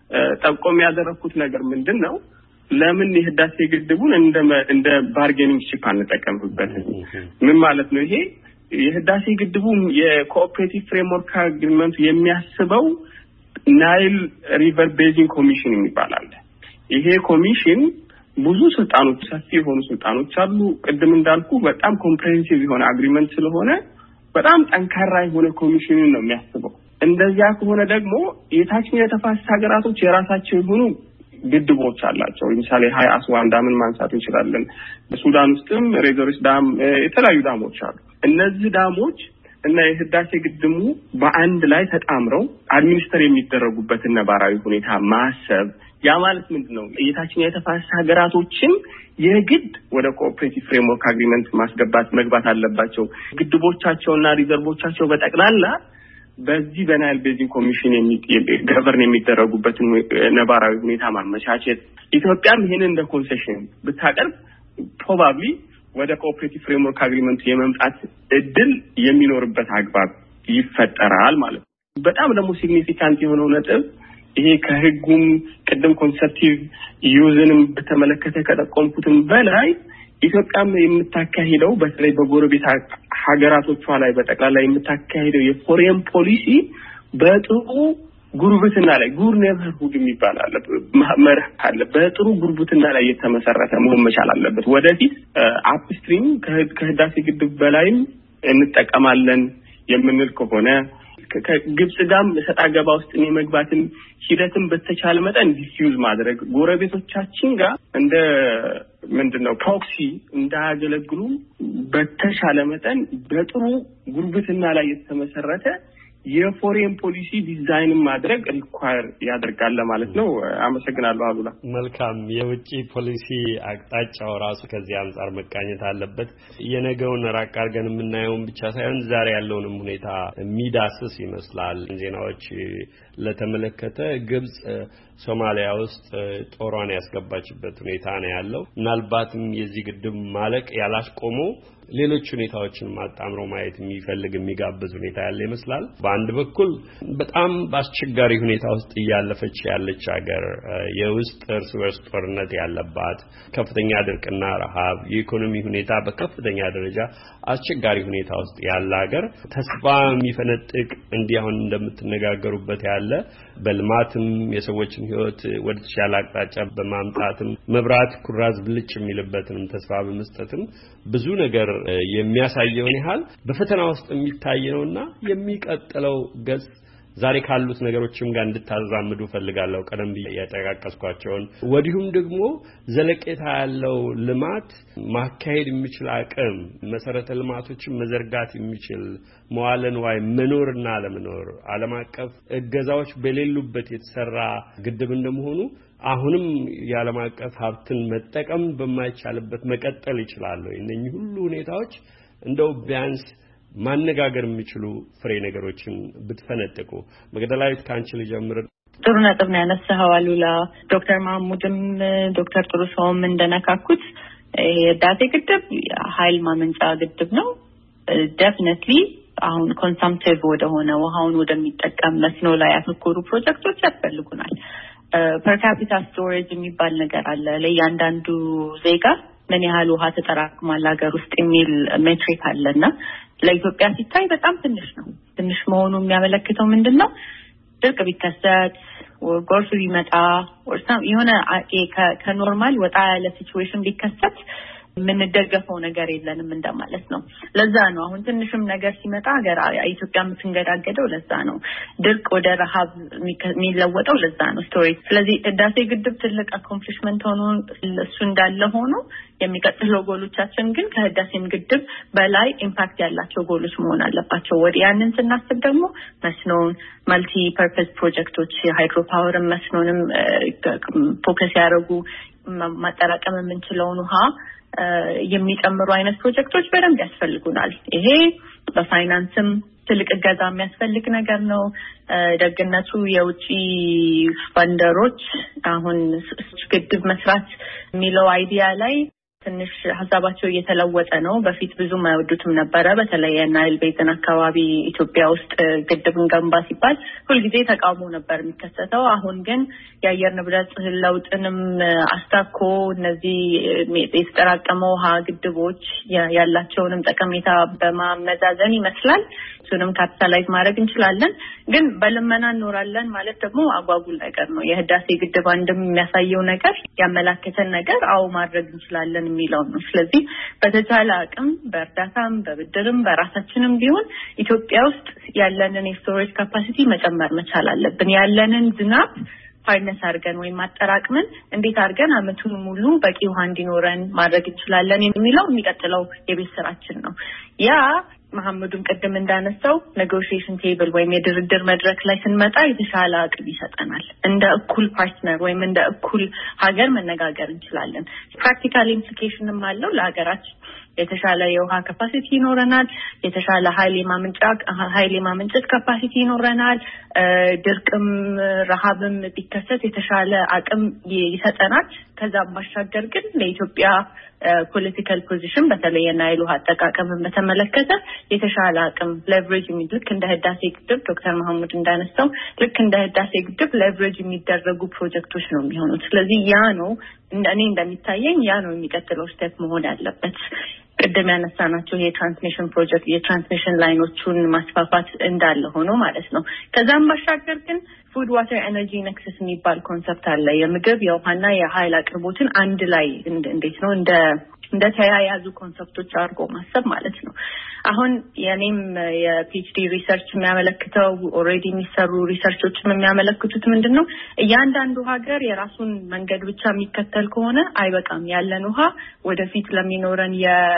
ጠቆም ያደረኩት ነገር ምንድነው? ለምን የህዳሴ ግድቡን እንደ እንደ ባርጌኒንግ ቺፕ አንጠቀምበትም? ምን ማለት ነው ይሄ? የህዳሴ ግድቡ የኮኦፕሬቲቭ ፍሬምወርክ አግሪመንት የሚያስበው ናይል ሪቨር ቤዚን ኮሚሽን የሚባላል። ይሄ ኮሚሽን ብዙ ስልጣኖች ሰፊ የሆኑ ስልጣኖች አሉ። ቅድም እንዳልኩ በጣም ኮምፕሬሄንሲቭ የሆነ አግሪመንት ስለሆነ በጣም ጠንካራ የሆነ ኮሚሽን ነው የሚያስበው። እንደዚያ ከሆነ ደግሞ የታችኛው የተፋሰስ ሀገራቶች የራሳቸው የሆኑ ግድቦች አላቸው። ለምሳሌ ሀይ አስዋን ዳምን ማንሳት እንችላለን። በሱዳን ውስጥም ሬዘርስ ዳም፣ የተለያዩ ዳሞች አሉ። እነዚህ ዳሞች እና የህዳሴ ግድቡ በአንድ ላይ ተጣምረው አድሚኒስተር የሚደረጉበትን ነባራዊ ሁኔታ ማሰብ። ያ ማለት ምንድነው? የታችኛው የተፋሰስ ሀገራቶችን የግድ ወደ ኮኦፕሬቲቭ ፍሬምወርክ አግሪመንት ማስገባት መግባት አለባቸው። ግድቦቻቸውና ሪዘርቮቻቸው በጠቅላላ በዚህ በናይል ቤዚን ኮሚሽን ገቨርን የሚደረጉበትን ነባራዊ ሁኔታ ማመቻቸት። ኢትዮጵያም ይሄንን እንደ ኮንሴሽን ብታቀርብ ፕሮባብሊ ወደ ኮኦፕሬቲቭ ፍሬምወርክ አግሪመንት የመምጣት እድል የሚኖርበት አግባብ ይፈጠራል ማለት ነው። በጣም ደግሞ ሲግኒፊካንት የሆነው ነጥብ ይሄ ከህጉም ቅድም ኮንሰፕቲቭ ዩዝንም በተመለከተ ከጠቆምኩትም በላይ ኢትዮጵያም የምታካሂደው በተለይ በጎረቤት ሀገራቶቿ ላይ በጠቅላላ የምታካሂደው የፎሬን ፖሊሲ በጥሩ ጉርብትና ላይ ጉድ ኔበርሁድ የሚባል አለ መርህ አለ። በጥሩ ጉርብትና ላይ የተመሰረተ መሆን መቻል አለበት። ወደፊት አፕስትሪም ከህዳሴ ግድብ በላይም እንጠቀማለን የምንል ከሆነ ከግብጽ ጋርም ሰጣ ገባ ውስጥ የመግባትን ሂደትን በተቻለ መጠን ዲፊውዝ ማድረግ ጎረቤቶቻችን ጋር እንደ ምንድነው ፕሮክሲ እንዳያገለግሉ በተቻለ መጠን በጥሩ ጉርብትና ላይ የተመሰረተ የፎሬን ፖሊሲ ዲዛይን ማድረግ ሪኳየር ያደርጋል ማለት ነው። አመሰግናለሁ አሉላ። መልካም። የውጪ ፖሊሲ አቅጣጫው ራሱ ከዚህ አንፃር መቃኘት አለበት። የነገውን ራቅ አድርገን የምናየውን ብቻ ሳይሆን ዛሬ ያለውንም ሁኔታ የሚዳስስ ይመስላል። ዜናዎች ለተመለከተ ግብጽ ሶማሊያ ውስጥ ጦሯን ያስገባችበት ሁኔታ ነው ያለው። ምናልባትም የዚህ ግድብ ማለቅ ያላስቆመው ሌሎች ሁኔታዎችን ማጣምሮ ማየት የሚፈልግ የሚጋብዝ ሁኔታ ያለ ይመስላል። በአንድ በኩል በጣም በአስቸጋሪ ሁኔታ ውስጥ እያለፈች ያለች ሀገር፣ የውስጥ እርስ በርስ ጦርነት ያለባት፣ ከፍተኛ ድርቅና ረሃብ፣ የኢኮኖሚ ሁኔታ በከፍተኛ ደረጃ አስቸጋሪ ሁኔታ ውስጥ ያለ ሀገር ተስፋ የሚፈነጥቅ እንዲህ አሁን እንደምትነጋገሩበት ያለ በልማትም የሰዎችን ሕይወት ወደ ተሻለ አቅጣጫ በማምጣትም መብራት ኩራዝ ብልጭ የሚልበትንም ተስፋ በመስጠትም ብዙ ነገር የሚያሳየውን ያህል በፈተና ውስጥ የሚታይ ነውና የሚቀጥለው ገጽ ዛሬ ካሉት ነገሮችም ጋር እንድታዛምዱ ፈልጋለሁ። ቀደም ብዬ ያጠቃቀስኳቸውን ወዲሁም ደግሞ ዘለቄታ ያለው ልማት ማካሄድ የሚችል አቅም መሰረተ ልማቶችን መዘርጋት የሚችል መዋለ ንዋይ መኖርና አለመኖር ዓለም አቀፍ እገዛዎች በሌሉበት የተሰራ ግድብ እንደመሆኑ አሁንም የዓለም አቀፍ ሀብትን መጠቀም በማይቻልበት መቀጠል ይችላል። እነኚህ ሁሉ ሁኔታዎች እንደው ቢያንስ ማነጋገር የሚችሉ ፍሬ ነገሮችን ብትፈነጥቁ። መግደላዊት ካንቺ ልጀምር። ጥሩ ነጥብ ነው ያነሳኸው አሉላ። ዶክተር ማሙድም ዶክተር ጥሩሰውም እንደነካኩት የህዳሴ ግድብ ኃይል ማመንጫ ግድብ ነው። ዴፊኒትሊ አሁን ኮንሰምፕቲቭ ወደ ሆነ ውሃውን ወደሚጠቀም መስኖ ላይ ያተኮሩ ፕሮጀክቶች ያስፈልጉናል። ፐር ካፒታ ስቶሬጅ የሚባል ነገር አለ። ለእያንዳንዱ ዜጋ ምን ያህል ውሃ ተጠራቅሟል ሀገር ውስጥ የሚል ሜትሪክ አለና ለኢትዮጵያ ሲታይ በጣም ትንሽ ነው። ትንሽ መሆኑ የሚያመለክተው ምንድነው? ድርቅ ቢከሰት ጎርፍ ቢመጣ ወርሳም የሆነ ከኖርማል ወጣ ያለ ሲቹዌሽን ቢከሰት ምንደገፈው ነገር የለንም እንደማለት ነው። ለዛ ነው አሁን ትንሽም ነገር ሲመጣ ሀገር ኢትዮጵያ የምትንገዳገደው ለዛ ነው። ድርቅ ወደ ረሃብ የሚለወጠው ለዛ ነው ስቶሪ። ስለዚህ ህዳሴ ግድብ ትልቅ አኮምፕሊሽመንት ሆኖ እሱ እንዳለ ሆኖ የሚቀጥለው ጎሎቻችን ግን ከህዳሴም ግድብ በላይ ኢምፓክት ያላቸው ጎሎች መሆን አለባቸው። ወደ ያንን ስናስብ ደግሞ መስኖን መልቲ ፐርፐዝ ፕሮጀክቶች ሃይድሮ ፓወርም መስኖንም ፎከስ ያደርጉ ማጠራቀም የምንችለውን ውሃ የሚጨምሩ አይነት ፕሮጀክቶች በደንብ ያስፈልጉናል። ይሄ በፋይናንስም ትልቅ እገዛ የሚያስፈልግ ነገር ነው። ደግነቱ የውጪ ፈንደሮች አሁን ግድብ መስራት የሚለው አይዲያ ላይ ትንሽ ሀሳባቸው እየተለወጠ ነው። በፊት ብዙም አይወዱትም ነበረ። በተለይ ናይል ቤዝን አካባቢ ኢትዮጵያ ውስጥ ግድብን ገንባ ሲባል ሁልጊዜ ተቃውሞ ነበር የሚከሰተው። አሁን ግን የአየር ንብረት ለውጥንም አስታኮ እነዚህ የተጠራቀመው ውሃ ግድቦች ያላቸውንም ጠቀሜታ በማመዛዘን ይመስላል እሱንም ካፒታላይዝ ማድረግ እንችላለን። ግን በልመና እንኖራለን ማለት ደግሞ አጓጉል ነገር ነው። የህዳሴ ግድብ አንድም የሚያሳየው ነገር ያመላከተን ነገር አው ማድረግ እንችላለን የሚለው ነው። ስለዚህ በተቻለ አቅም በእርዳታም በብድርም በራሳችንም ቢሆን ኢትዮጵያ ውስጥ ያለንን የስቶሬጅ ካፓሲቲ መጨመር መቻል አለብን። ያለንን ዝናብ ፋይናንስ አድርገን ወይ ማጠራቅመን እንዴት አድርገን አመቱን ሙሉ በቂ ውሃ እንዲኖረን ማድረግ እንችላለን የሚለው የሚቀጥለው የቤት ስራችን ነው። ያ መሐመዱን ቀደም እንዳነሳው ኔጎሺዬሽን ቴብል ወይም የድርድር መድረክ ላይ ስንመጣ የተሻለ አቅም ይሰጠናል። እንደ እኩል ፓርትነር ወይም እንደ እኩል ሀገር መነጋገር እንችላለን። ፕራክቲካል ኢምፕሊኬሽንም አለው ለሀገራችን። የተሻለ የውሃ ካፓሲቲ ይኖረናል። የተሻለ ኃይል ማመንጨት ኃይል ማመንጨት ካፓሲቲ ይኖረናል። ድርቅም ረሃብም ቢከሰት የተሻለ አቅም ይሰጠናል። ከዛም ባሻገር ግን ለኢትዮጵያ ፖለቲካል ፖዚሽን በተለይ የናይል ውሃ አጠቃቀምን በተመለከተ የተሻለ አቅም ሌቨሬጅ ልክ እንደ ህዳሴ ግድብ ዶክተር መሐመድ እንዳነሳው ልክ እንደ ህዳሴ ግድብ ሌቨሬጅ የሚደረጉ ፕሮጀክቶች ነው የሚሆኑት። ስለዚህ ያ ነው እኔ እንደሚታየኝ ያ ነው የሚቀጥለው ስቴፕ መሆን ያለበት። ቅድም ያነሳናቸው የትራንስሚሽን ፕሮጀክት የትራንስሚሽን ላይኖቹን ማስፋፋት እንዳለ ሆኖ ማለት ነው። ከዛም ባሻገር ግን ፉድ ዋተር ኤነርጂ ኔክሰስ የሚባል ኮንሰፕት አለ። የምግብ የውሃና የኃይል አቅርቦትን አንድ ላይ እንዴት ነው እንደ እንደ ተያያዙ ኮንሰፕቶች አድርጎ ማሰብ ማለት ነው። አሁን የኔም የፒኤችዲ ሪሰርች የሚያመለክተው ኦሬዲ የሚሰሩ ሪሰርቾችም የሚያመለክቱት ምንድነው እያንዳንዱ ሀገር የራሱን መንገድ ብቻ የሚከተል ከሆነ አይበቃም። ያለን ውሃ ወደፊት ለሚኖረን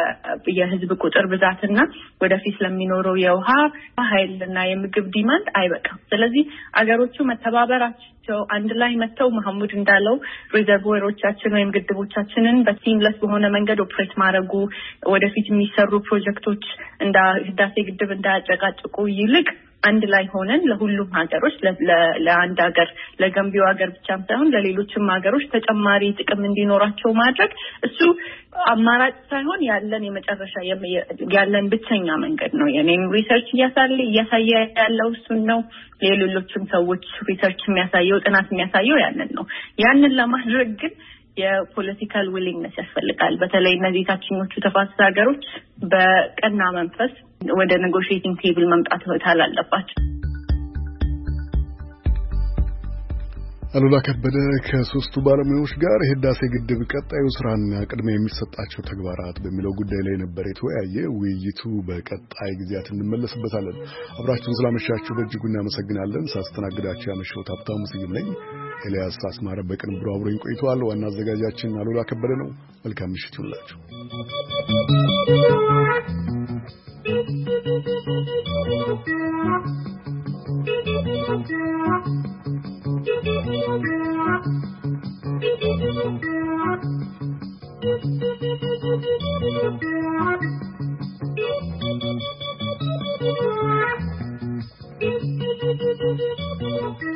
የህዝብ ቁጥር ብዛትና ወደፊት ለሚኖረው የውሃ ኃይልና የምግብ ዲማንድ አይበቃም። ስለዚህ አገሮቹ መተባበራቸው አንድ ላይ መተው መሐመድ እንዳለው ሪዘርቮሮቻችን ወይም ግድቦቻችንን በሲምለስ በሆነ መንገድ ኦፕሬት ማድረጉ ወደፊት የሚሰሩ ፕሮጀክቶች እንደ ህዳሴ ግድብ እንዳያጨቃጭቁ ይልቅ አንድ ላይ ሆነን ለሁሉም ሀገሮች ለአንድ ሀገር ለገንቢው ሀገር ብቻም ሳይሆን ለሌሎችም ሀገሮች ተጨማሪ ጥቅም እንዲኖራቸው ማድረግ እሱ አማራጭ ሳይሆን ያለን የመጨረሻ ያለን ብቸኛ መንገድ ነው። የኔም ሪሰርች እያሳለ እያሳየ ያለው እሱን ነው። የሌሎችም ሰዎች ሪሰርች የሚያሳየው ጥናት የሚያሳየው ያንን ነው። ያንን ለማድረግ ግን የፖለቲካል ዊሊንግነስ ያስፈልጋል። በተለይ እነዚህ ታችኞቹ ተፋሰስ ሀገሮች በቀና መንፈስ ወደ ኔጎሺዬቲንግ ቴብል መምጣት አለባቸው። አሉላ ከበደ ከሶስቱ ባለሙያዎች ጋር የህዳሴ ግድብ ቀጣዩ ስራና ቅድሚያ የሚሰጣቸው ተግባራት በሚለው ጉዳይ ላይ ነበር የተወያየ። ውይይቱ በቀጣይ ጊዜያት እንመለስበታለን። አብራችሁን ስላመሻችሁ በእጅጉ እናመሰግናለን። ሳስተናግዳችሁ ያመሸሁት ሀብታሙ ስዩም ነኝ። ኤልያስ አስማረ በቅንብሩ አብሮኝ ቆይቷል። ዋና አዘጋጃችን አሉላ ከበደ ነው። መልካም ምሽት ይሁንላችሁ።